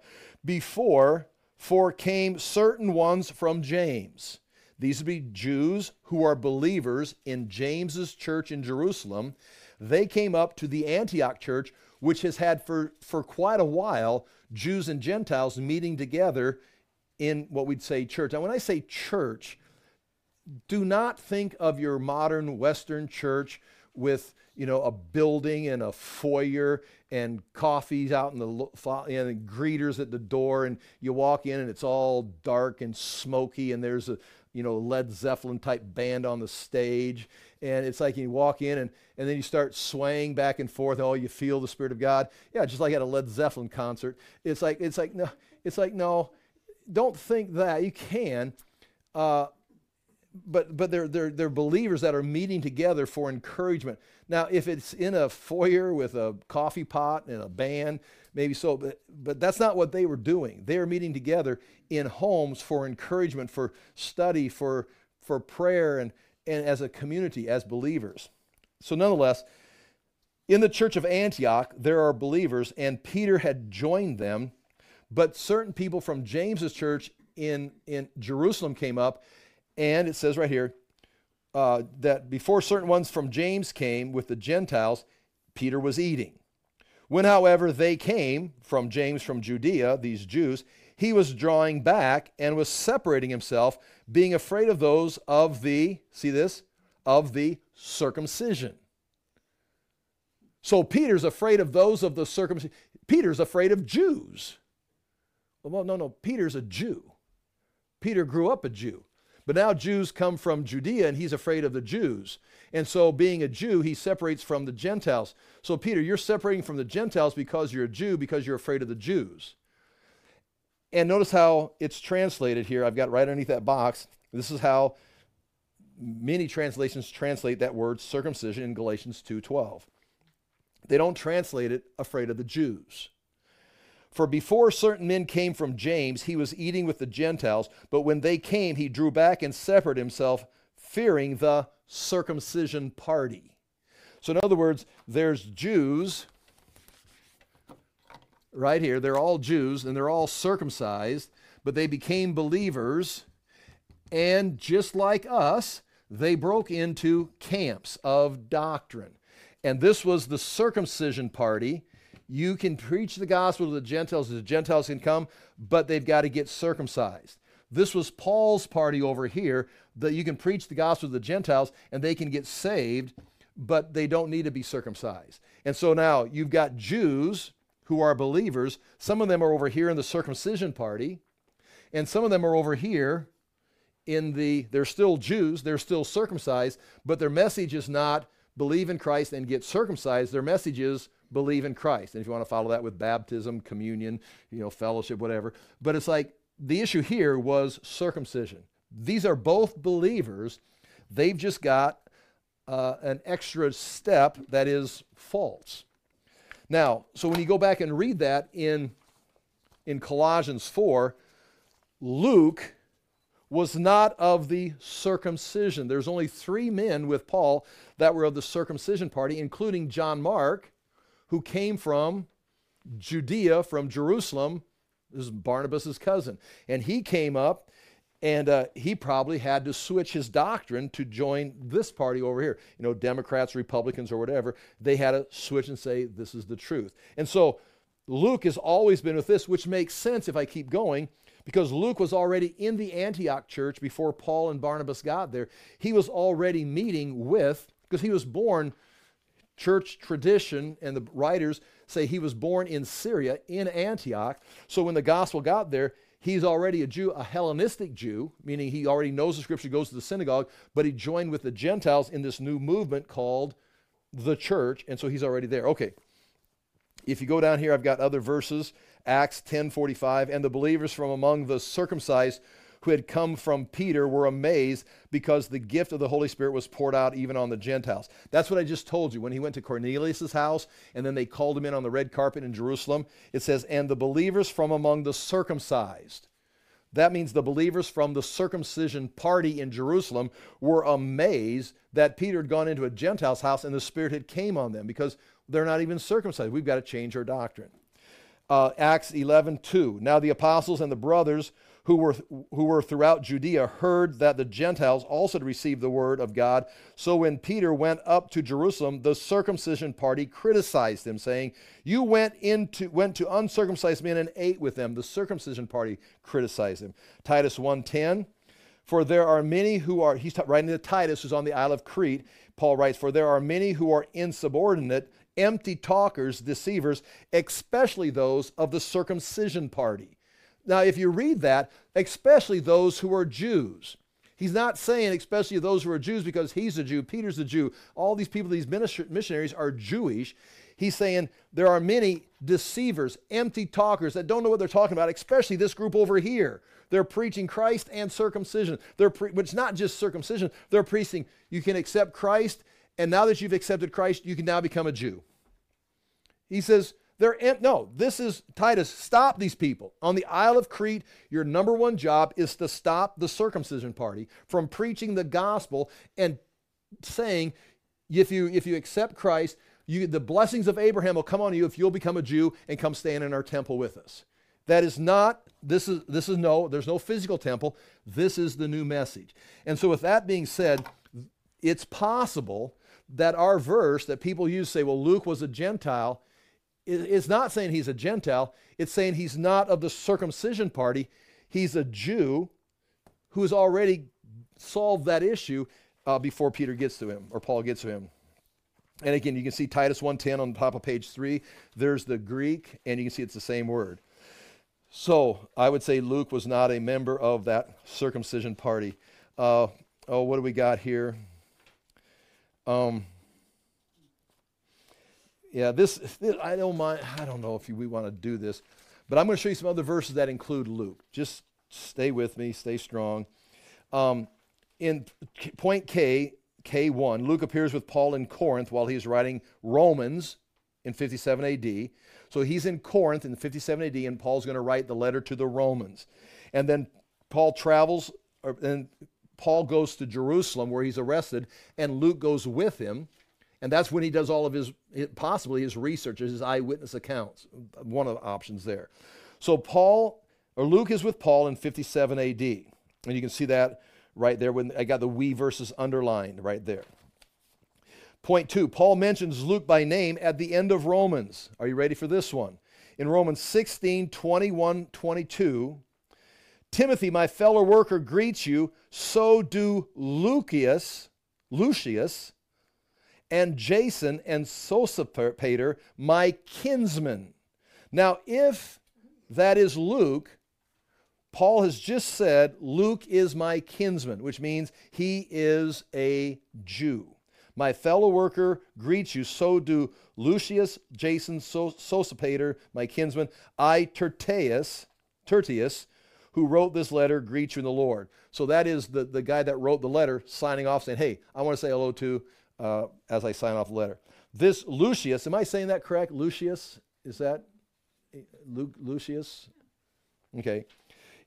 For came certain ones from James. These would be Jews who are believers in James's church in Jerusalem. They came up to the Antioch church, which has had for quite a while Jews and Gentiles meeting together in what we'd say church. Now, when I say church, do not think of your modern Western church with, a building and a foyer and coffees out in and greeters at the door, and you walk in and it's all dark and smoky, and there's a Led Zeppelin type band on the stage, and it's like you walk in and then you start swaying back and forth. Oh, you feel the Spirit of God. Yeah, just like at a Led Zeppelin concert. It's like no, don't think that. You can, but they're believers that are meeting together for encouragement. Now, if it's in a foyer with a coffee pot and a band, maybe so, but that's not what they were doing. They were meeting together in homes for encouragement, for study, for prayer, and as a community, as believers. So nonetheless, in the church of Antioch, there are believers, and Peter had joined them, but certain people from James's church in Jerusalem came up, and it says right here, that before certain ones from James came with the Gentiles, Peter was eating. When, however, they came from James from Judea, these Jews, he was drawing back and was separating himself, being afraid of those of the, see this, of the circumcision. So Peter's afraid of those of the circumcision. Peter's afraid of Jews. Well, no, Peter's a Jew. Peter grew up a Jew. But now Jews come from Judea, and he's afraid of the Jews. And so being a Jew, he separates from the Gentiles. So Peter, you're separating from the Gentiles because you're a Jew, because you're afraid of the Jews. And notice how it's translated here. I've got right underneath that box. This is how many translations translate that word circumcision in Galatians 2:12. They don't translate it afraid of the Jews. For before certain men came from James, he was eating with the Gentiles, but when they came, he drew back and separated himself, fearing the circumcision party. So in other words, there's Jews right here. They're all Jews, and they're all circumcised, but they became believers, and just like us, they broke into camps of doctrine. And this was the circumcision party. You can preach the gospel to the Gentiles can come, but they've got to get circumcised. This was Paul's party over here, that you can preach the gospel to the Gentiles and they can get saved, but they don't need to be circumcised. And so now you've got Jews who are believers. Some of them are over here in the circumcision party, and some of them are over here they're still Jews, they're still circumcised, but their message is not believe in Christ and get circumcised. Their message is believe in Christ. And if you want to follow that with baptism, communion, fellowship, whatever. But it's like the issue here was circumcision. These are both believers. They've just got an extra step that is false. Now, so when you go back and read that in Colossians 4, Luke was not of the circumcision. There's only 3 men with Paul that were of the circumcision party, including John Mark, who came from Judea, from Jerusalem. This is Barnabas' cousin. And he came up, and he probably had to switch his doctrine to join this party over here. You know, Democrats, Republicans, or whatever. They had to switch and say, this is the truth. And so Luke has always been with this, which makes sense if I keep going, because Luke was already in the Antioch church before Paul and Barnabas got there. He was already meeting with, because he was born, church tradition and the writers say he was born in Syria, in Antioch. So when the gospel got there, he's already a Jew, a Hellenistic Jew, meaning he already knows the scripture, goes to the synagogue, but he joined with the Gentiles in this new movement called the church, and so he's already there. Okay. If you go down here, I've got other verses. Acts 10:45, and the believers from among the circumcised who had come from Peter were amazed because the gift of the Holy Spirit was poured out even on the Gentiles. That's what I just told you. When he went to Cornelius' house, and then they called him in on the red carpet in Jerusalem, it says, and the believers from among the circumcised. That means the believers from the circumcision party in Jerusalem were amazed that Peter had gone into a Gentile's house and the Spirit had came on them, because they're not even circumcised. We've got to change our doctrine. Acts 11:2. Now the apostles and the brothers who were throughout Judea heard that the Gentiles also had received the word of God. So when Peter went up to Jerusalem, the circumcision party criticized him, saying, "You went to uncircumcised men and ate with them." The circumcision party criticized him. Titus 1:10. For there are many who are, he's writing to Titus, who's on the Isle of Crete. Paul writes, for there are many who are insubordinate, empty talkers, deceivers, especially those of the circumcision party. Now, if you read that, especially those who are Jews. He's not saying especially those who are Jews because he's a Jew, Peter's a Jew. All these people, these missionaries are Jewish. He's saying there are many deceivers, empty talkers that don't know what they're talking about, especially this group over here. They're preaching Christ and circumcision. It's not just circumcision. They're preaching you can accept Christ, and now that you've accepted Christ, you can now become a Jew. He says, no, this is Titus, stop these people. On the Isle of Crete, your number one job is to stop the circumcision party from preaching the gospel and saying, if you accept Christ, the blessings of Abraham will come on you if you'll become a Jew and come stand in our temple with us. That is not, there's no physical temple. This is the new message. And so with that being said, it's possible that our verse that people use say, well, Luke was a Gentile. It's not saying he's a Gentile. It's saying he's not of the circumcision party. He's a Jew who has already solved that issue before Peter gets to him or Paul gets to him. And again, you can see Titus 1:10 on the top of page 3. There's the Greek, and you can see it's the same word. So I would say Luke was not a member of that circumcision party. What do we got here? This I don't mind. I don't know if we want to do this, but I'm going to show you some other verses that include Luke. Just stay with me, stay strong. In point K1, Luke appears with Paul in Corinth while he's writing Romans in 57 AD. So he's in Corinth in 57 AD, and Paul's going to write the letter to the Romans. And then Paul travels, and Paul goes to Jerusalem where he's arrested, and Luke goes with him. And that's when he does all of possibly his research, his eyewitness accounts. One of the options there. So Luke is with Paul in 57 AD. And you can see that right there when I got the we verses underlined right there. Point 2, Paul mentions Luke by name at the end of Romans. Are you ready for this one? In Romans 16, 21, 22, Timothy, my fellow worker, greets you. So do Lucius, and Jason and Sosipater, my kinsmen. Now, if that is Luke, Paul has just said, Luke is my kinsman, which means he is a Jew. My fellow worker greets you, so do Lucius, Jason, Sosipater, my kinsman. I, Tertius, who wrote this letter, greet you in the Lord. So that is the guy that wrote the letter signing off saying, hey, I want to say hello to as I sign off the letter. This Lucius, am I saying that correct? Lucius, is that Lucius? Okay.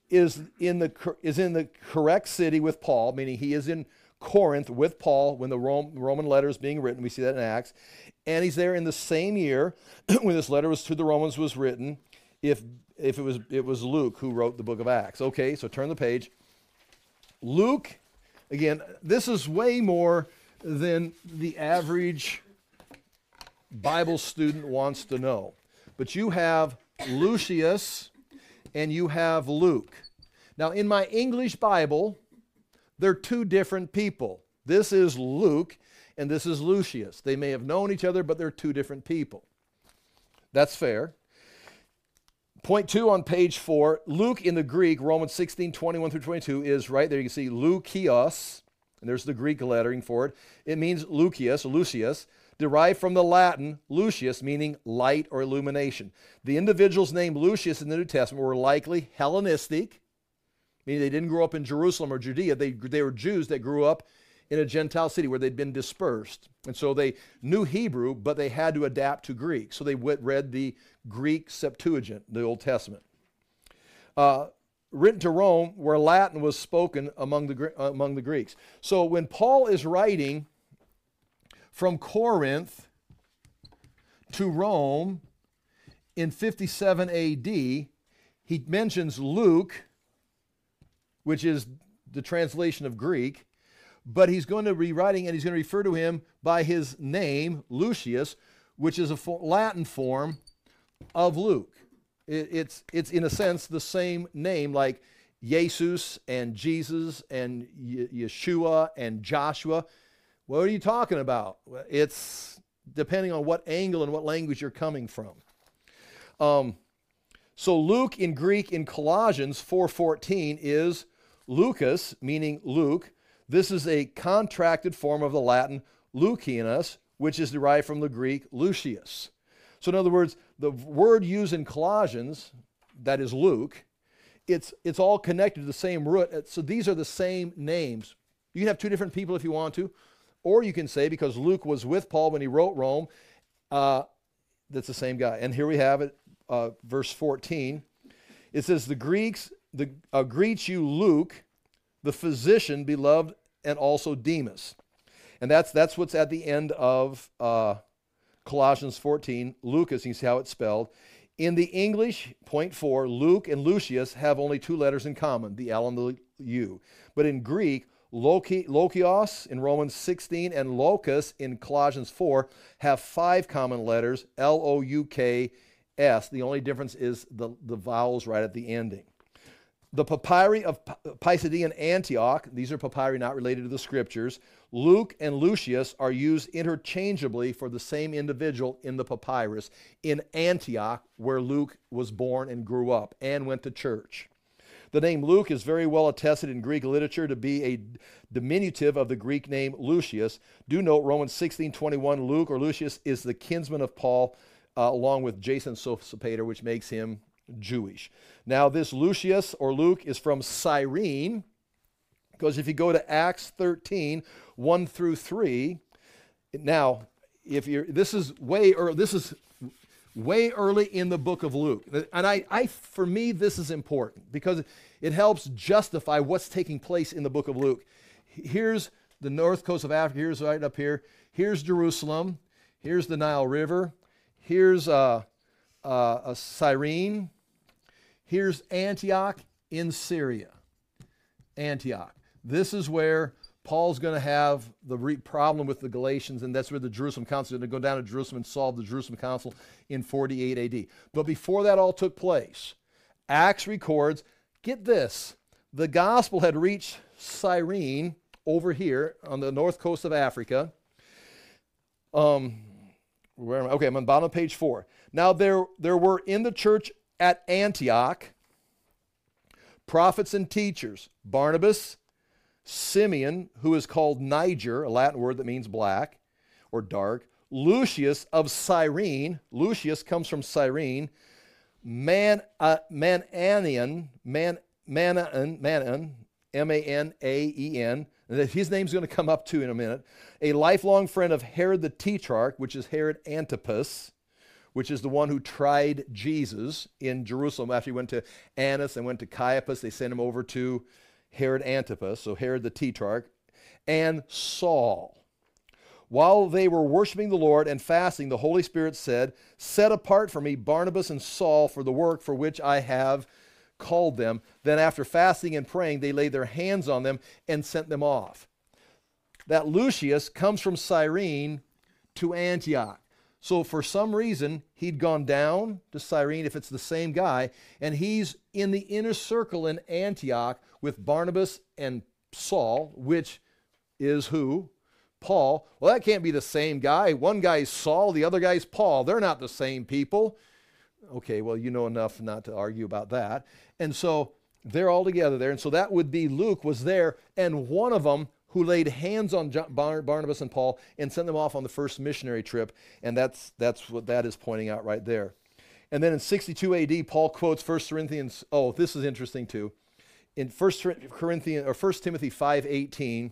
is in the correct city with Paul, meaning he is in Corinth with Paul when the Roman letter is being written. We see that in Acts. And he's there in the same year when this letter to the Romans was written, if it was Luke who wrote the book of Acts. Okay, so turn the page. Luke, again, this is way more than the average Bible student wants to know. But you have Lucius and you have Luke. Now, in my English Bible, they're two different people. This is Luke and this is Lucius. They may have known each other, but they're two different people. That's fair. Point 2 on page 4, Luke in the Greek, Romans 16, 21 through 22, is right there. You can see Lucius, and there's the Greek lettering for it. It means Lucius, derived from the Latin Lucius, meaning light or illumination. The individuals named Lucius in the New Testament were likely Hellenistic, meaning they didn't grow up in Jerusalem or Judea. They were Jews that grew up in a Gentile city where they'd been dispersed. And so they knew Hebrew, but they had to adapt to Greek. So they read the Greek Septuagint, the Old Testament. Written to Rome, where Latin was spoken among the Greeks. So when Paul is writing from Corinth to Rome in 57 AD, he mentions Luke, which is the translation of Greek, but he's going to be writing and he's going to refer to him by his name, Lucius, which is a Latin form of Luke. It's in a sense the same name, like Jesus and Jesus and Yeshua and Joshua. What are you talking about? It's depending on what angle and what language you're coming from. So Luke in Greek in Colossians 4:14 is Lucas, meaning Luke. This is a contracted form of the Latin Lucianus, which is derived from the Greek Lucius. So in other words, the word used in Colossians, that is Luke, it's all connected to the same root. So these are the same names. You can have two different people if you want to, or you can say because Luke was with Paul when he wrote Rome, that's the same guy. And here we have it, verse 14. It says, the Greeks greet you, Luke, the physician, beloved, and also Demas. And that's what's at the end of Colossians 14. Lucas, you see how it's spelled. In the English, point 4, Luke and Lucius have only two letters in common, the L and the U. But in Greek, Lokios in Romans 16 and Locus in Colossians 4 have 5 common letters, L-O-U-K-S. The only difference is the vowels right at the ending. The papyri of Pisidian Antioch, these are papyri not related to the scriptures, Luke and Lucius are used interchangeably for the same individual in the papyrus in Antioch, where Luke was born and grew up and went to church. The name Luke is very well attested in Greek literature to be a diminutive of the Greek name Lucius. Do note Romans 16:21, Luke or Lucius is the kinsman of Paul, along with Jason Sopater, which makes him Jewish. Now this Lucius or Luke is from Cyrene, because if you go to Acts 13, 1 through 3, now this is way early in the book of Luke. And for me, this is important because it helps justify what's taking place in the book of Luke. Here's the north coast of Africa, here's right up here. Here's Jerusalem, here's the Nile River, here's Cyrene, here's Antioch in Syria. Antioch. This is where Paul's going to have the problem with the Galatians, and that's where the Jerusalem Council is going to go down to Jerusalem and solve the Jerusalem Council in 48 AD. But before that all took place, Acts records, get this, the gospel had reached Cyrene over here on the north coast of Africa. Where am I? Okay, I'm on the bottom of page 4. Now there were in the church at Antioch prophets and teachers, Barnabas, Simeon, who is called Niger, a Latin word that means black or dark, Lucius of Cyrene, Lucius comes from Cyrene, Manaen, M-A-N-A-E-N, his name's going to come up too in a minute, a lifelong friend of Herod the Tetrarch, which is Herod Antipas, which is the one who tried Jesus in Jerusalem after he went to Annas and went to Caiaphas. They sent him over to Herod Antipas, so Herod the Tetrarch, and Saul. While they were worshiping the Lord and fasting, the Holy Spirit said, "Set apart for me Barnabas and Saul for the work for which I have called them." Then after fasting and praying, they laid their hands on them and sent them off. That Lucius comes from Cyrene to Antioch. So for some reason, he'd gone down to Cyrene, if it's the same guy, and he's in the inner circle in Antioch with Barnabas and Saul, which is who? Paul. Well, that can't be the same guy. One guy's Saul, the other guy's Paul. They're not the same people. Okay, well, you know enough not to argue about that. And so they're all together there. And so that would be Luke was there, and one of them who laid hands on Barnabas and Paul and sent them off on the first missionary trip. And that's what that is pointing out right there. And then in 62 AD, Paul quotes 1 Corinthians. Oh, this is interesting too. In 1 Timothy 5:18,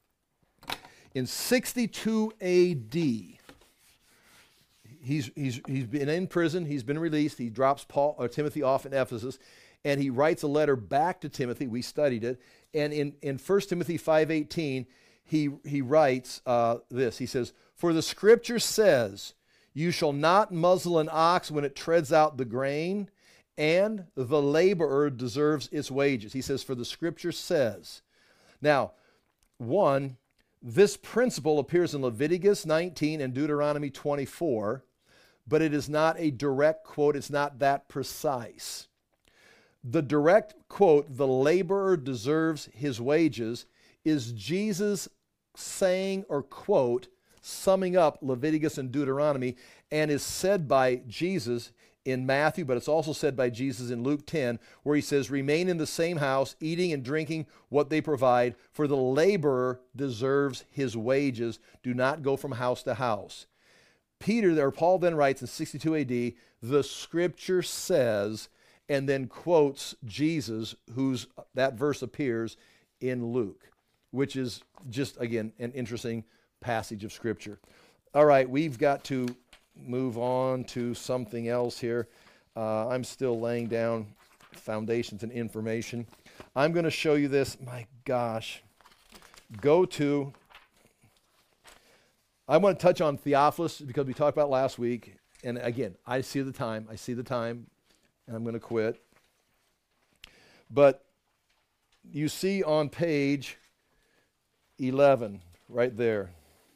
in 62 AD, he's been in prison. He's been released. He drops Timothy off in Ephesus, and he writes a letter back to Timothy. We studied it. And in 1 Timothy 5:18, he writes this. He says, "For the scripture says, you shall not muzzle an ox when it treads out the grain, and the laborer deserves its wages." He says, for the scripture says. Now, this principle appears in Leviticus 19 and Deuteronomy 24, but it is not a direct quote. It's not that precise. The direct quote, "the laborer deserves his wages," is Jesus saying or quote, summing up Leviticus and Deuteronomy, and is said by Jesus in Matthew, but it's also said by Jesus in Luke 10, where he says, "Remain in the same house, eating and drinking what they provide, for the laborer deserves his wages. Do not go from house to house." Paul then writes in 62 AD, "The scripture says," and then quotes Jesus, that verse appears in Luke, which is just, again, an interesting passage of scripture. All right, we've got to move on to something else here. I'm still laying down foundations and information. I'm going to show you this. My gosh. I want to touch on Theophilus because we talked about it last week. And again, I see the time, and I'm going to quit. But you see on page 11, right there,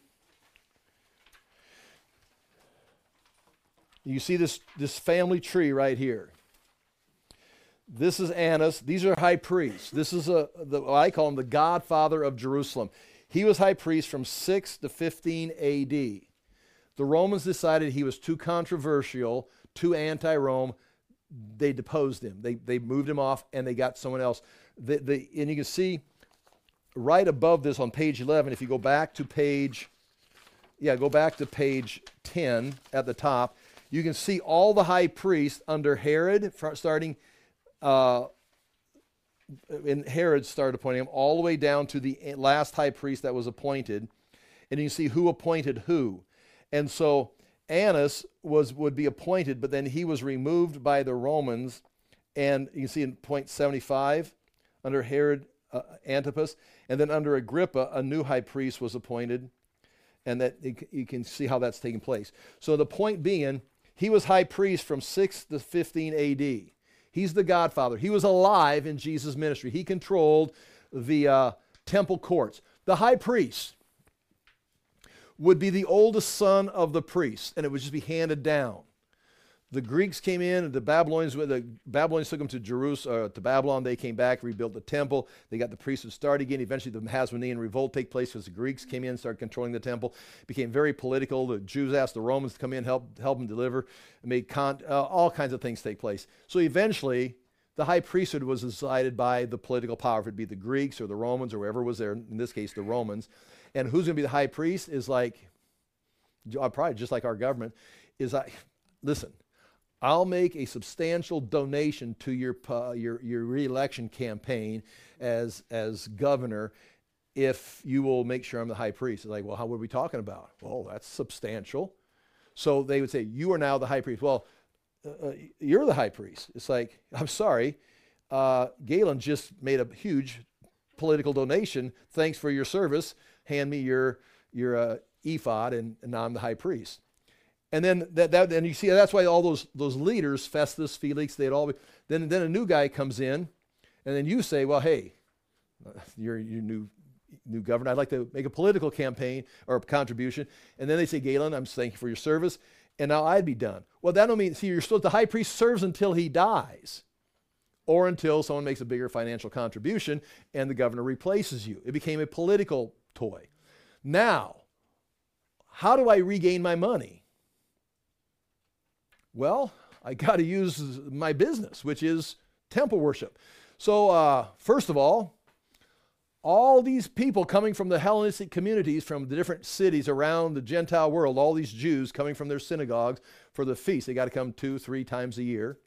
you see this family tree right here. This is Annas. These are high priests. This is I call him the godfather of Jerusalem. He was high priest from 6 to 15 AD. The Romans decided he was too controversial, too anti-Rome. They deposed him. They moved him off, and they got someone else. And you can see right above this on page 11, if you go back to page 10 at the top, you can see all the high priests under Herod, starting Herod started appointing him all the way down to the last high priest that was appointed. And you can see who appointed who. And so Annas would be appointed, but then he was removed by the Romans. And you can see in point 75 under Herod Antipas. And then under Agrippa, a new high priest was appointed. And that you can see how that's taking place. So the point being, he was high priest from 6 to 15 AD. He's the godfather. He was alive in Jesus' ministry. He controlled the temple courts. The high priest would be the oldest son of the priest, and it would just be handed down. The Greeks came in, and the Babylonians took them to Jerusalem, to Babylon. They came back, rebuilt the temple. They got the priesthood started again. Eventually, the Hasmonean revolt take place because the Greeks came in and started controlling the temple. It became very political. The Jews asked the Romans to come in, help them deliver, and made all kinds of things take place. So eventually, the high priesthood was decided by the political power. If it'd be the Greeks or the Romans or whoever was there, in this case, the Romans. And who's going to be the high priest is probably just like our government, listen, I'll make a substantial donation to your re-election campaign as governor if you will make sure I'm the high priest. It's like, well, what are we talking about? Well, that's substantial. So they would say, you are now the high priest. Well, you're the high priest. It's like, I'm sorry, Galen just made a huge political donation. Thanks for your service. Hand me your ephod, and now I'm the high priest. And then and you see that's why all those leaders, Festus, Felix, they'd all be, then a new guy comes in, and then you say, well, hey, you're new governor. I'd like to make a political campaign or a contribution. And then they say, Galen, I'm thank you for your service, and now I'd be done. Well, that don't mean, see, the high priest serves until he dies, or until someone makes a bigger financial contribution and the governor replaces you. It became a political toy. Now, how do I regain my money? Well, I got to use my business, which is temple worship. So first of all these people coming from the Hellenistic communities, from the different cities around the Gentile world, all these Jews coming from their synagogues for the feast, they got to come 2-3 times a year.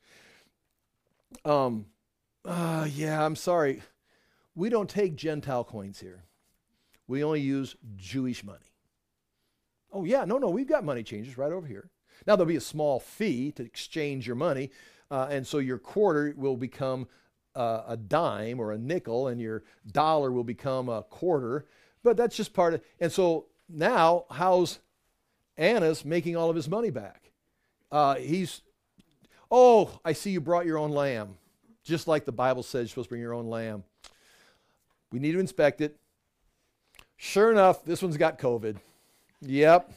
I'm sorry. We don't take Gentile coins here. We only use Jewish money. Oh yeah, no, we've got money changers right over here. Now there'll be a small fee to exchange your money, and so your quarter will become a dime or a nickel, and your dollar will become a quarter. But that's just part of. And so now, how's Annas making all of his money back? I see you brought your own lamb, just like the Bible says you're supposed to bring your own lamb. We need to inspect it. Sure enough, this one's got COVID. Yep.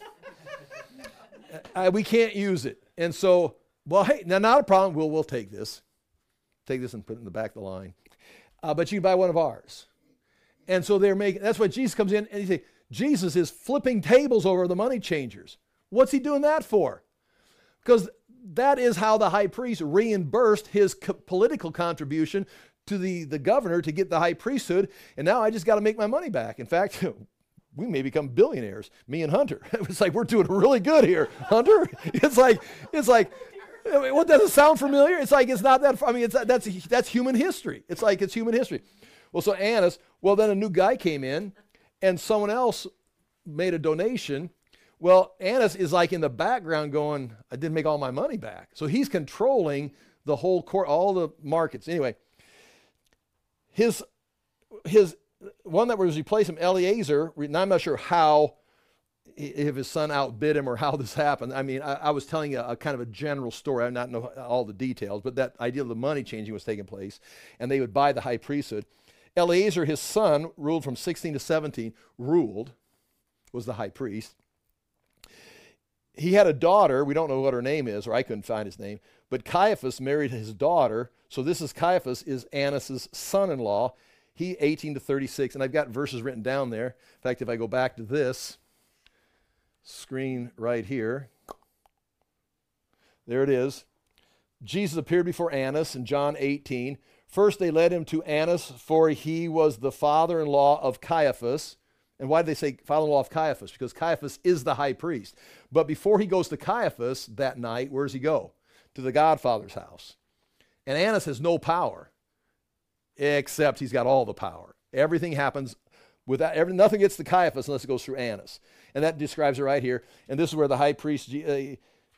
We can't use it. And so, well, hey, now not a problem. We'll take this. Take this and put it in the back of the line. But you can buy one of ours. And so that's why Jesus comes in and he says, Jesus is flipping tables over the money changers. What's he doing that for? Because that is how the high priest reimbursed his political contribution to the governor to get the high priesthood. And now I just got to make my money back. In fact, we may become billionaires, me and Hunter. It's like we're doing really good here, Hunter. It's like, what, does it sound familiar? It's like it's not that. I mean, that's human history. It's like it's human history. Well, so Annas. Well, then a new guy came in, and someone else made a donation. Well, Annas is like in the background going, I didn't make all my money back. So he's controlling the whole court, all the markets. Anyway, his one that was replacing him, Eleazar, and I'm not sure how, if his son outbid him or how this happened. I mean, I was telling you a kind of a general story. I do not know all the details, but that idea of the money changing was taking place, and they would buy the high priesthood. Eleazar, his son, ruled from 16 to 17, was the high priest. He had a daughter. We don't know what her name is, or I couldn't find his name, but Caiaphas married his daughter. So this is Caiaphas, is Annas' son-in-law. He 18 to 36, and I've got verses written down there. In fact, if I go back to this screen right here, there it is. Jesus appeared before Annas in John 18. First they led him to Annas, for he was the father-in-law of Caiaphas. And why did they say father-in-law of Caiaphas? Because Caiaphas is the high priest. But before he goes to Caiaphas that night, where does he go? To the Godfather's house. And Annas has no power, except he's got all the power. Everything happens nothing gets to Caiaphas unless it goes through Annas. And that describes it right here. And this is where the high priest, he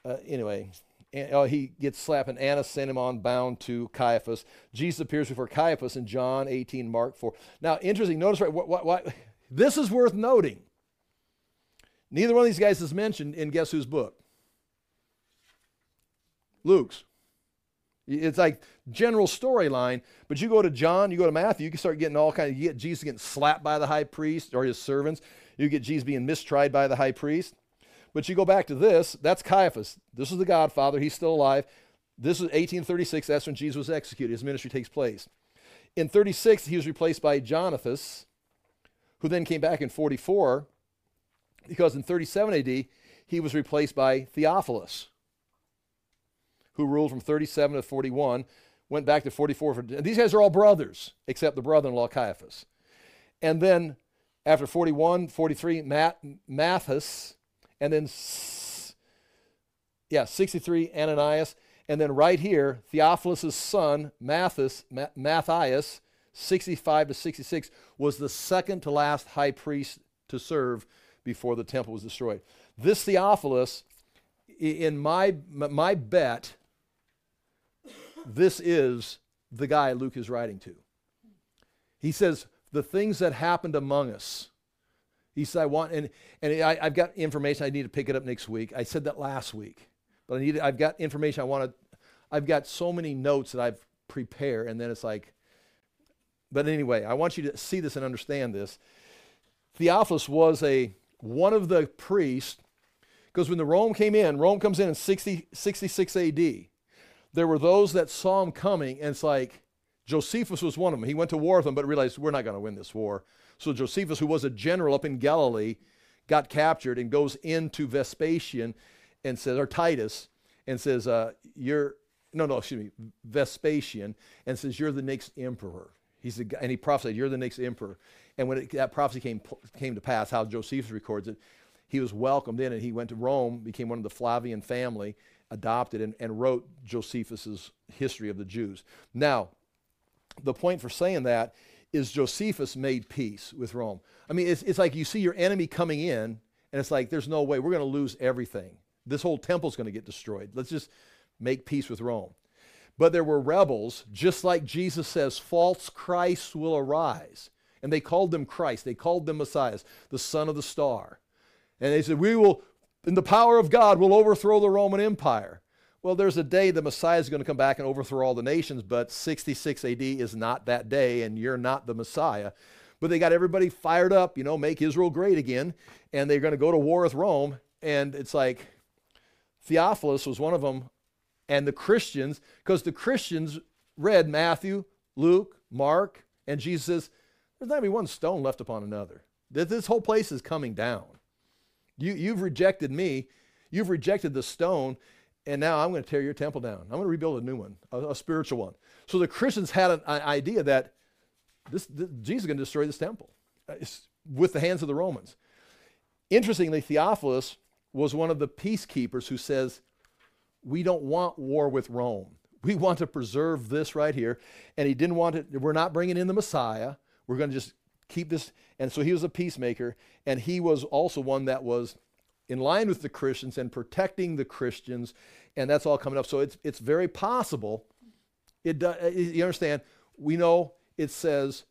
gets slapped, and Annas sent him on bound to Caiaphas. Jesus appears before Caiaphas in John 18, Mark 4. Now, interesting, notice right, what this is worth noting. Neither one of these guys is mentioned in guess whose book? Luke's. It's like general storyline, but you go to John, you go to Matthew, you can start getting all kinds of, you get Jesus getting slapped by the high priest or his servants. You get Jesus being mistried by the high priest. But you go back to this, that's Caiaphas. This is the Godfather, he's still alive. This is 1836, that's when Jesus was executed. His ministry takes place. In 36, he was replaced by Jonathas, who then came back in 44, because in 37 AD, he was replaced by Theophilus, who ruled from 37 to 41, went back to 44. And these guys are all brothers, except the brother-in-law Caiaphas. And then after 41, 43, Matthias, and then 63, Ananias. And then right here, Theophilus' son, Matthias, 65 to 66, was the second to last high priest to serve before the temple was destroyed. This Theophilus in my bet, this is the guy Luke is writing to. He says, the things that happened among us. He said, I've got information. I need to pick it up next week. I said that last week. But I've got information I've got so many notes that I've prepared, and then it's like, but anyway, I want you to see this and understand this. Theophilus was one of the priests, because when Rome comes in 66 AD. There were those that saw him coming, and it's like, Josephus was one of them. He went to war with them, but realized we're not going to win this war. So Josephus, who was a general up in Galilee, got captured and goes into Vespasian and says, or Titus, and says, Vespasian, and says, you're the next emperor. And he prophesied, you're the next emperor. And when that prophecy came to pass, how Josephus records it, he was welcomed in, and he went to Rome, became one of the Flavian family, adopted, and wrote Josephus's history of the Jews. Now, the point for saying that is Josephus made peace with Rome. I mean, it's like you see your enemy coming in, and it's like, there's no way, we're going to lose everything. This whole temple's going to get destroyed. Let's just make peace with Rome. But there were rebels, just like Jesus says, false Christs will arise. And they called them Christ. They called them Messiahs, the son of the star. And they said, we will, in the power of God, will overthrow the Roman Empire. Well, there's a day the Messiah is going to come back and overthrow all the nations, but 66 AD is not that day, and you're not the Messiah. But they got everybody fired up, make Israel great again, and they're going to go to war with Rome. And it's like, Theophilus was one of them, and the Christians, because the Christians read Matthew, Luke, Mark, and Jesus says, there's not going to be one stone left upon another. This whole place is coming down. You've rejected me. You've rejected the stone. And now I'm going to tear your temple down. I'm going to rebuild a new one, a spiritual one. So the Christians had an idea that Jesus is going to destroy this temple with the hands of the Romans. Interestingly, Theophilus was one of the peacekeepers who says, we don't want war with Rome. We want to preserve this right here. And he didn't want it. We're not bringing in the Messiah. We're going to just keep this. And so he was a peacemaker. And he was also one that was in line with the Christians and protecting the Christians, and that's all coming up. So it's very possible. You understand? We know it says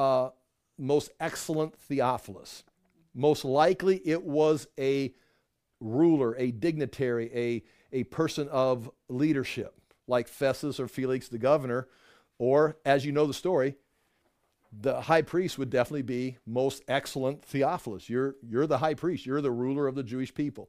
most excellent Theophilus. Most likely it was a ruler, a dignitary, a person of leadership, like Festus or Felix the governor, or as you know the story, the high priest would definitely be most excellent Theophilus. You're the high priest. You're the ruler of the Jewish people.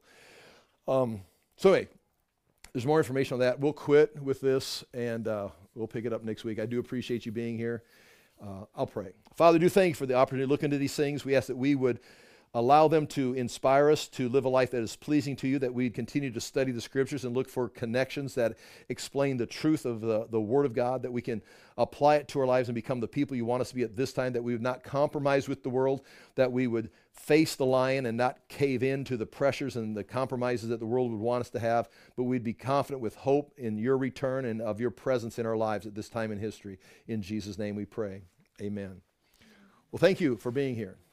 So anyway, there's more information on that. We'll quit with this, and we'll pick it up next week. I do appreciate you being here. I'll pray. Father, do thank you for the opportunity to look into these things. We ask that we would allow them to inspire us to live a life that is pleasing to you, that we continue to study the Scriptures and look for connections that explain the truth of the Word of God, that we can apply it to our lives and become the people you want us to be at this time, that we would not compromise with the world, that we would face the lion and not cave in to the pressures and the compromises that the world would want us to have, but we'd be confident with hope in your return and of your presence in our lives at this time in history. In Jesus' name we pray. Amen. Well, thank you for being here.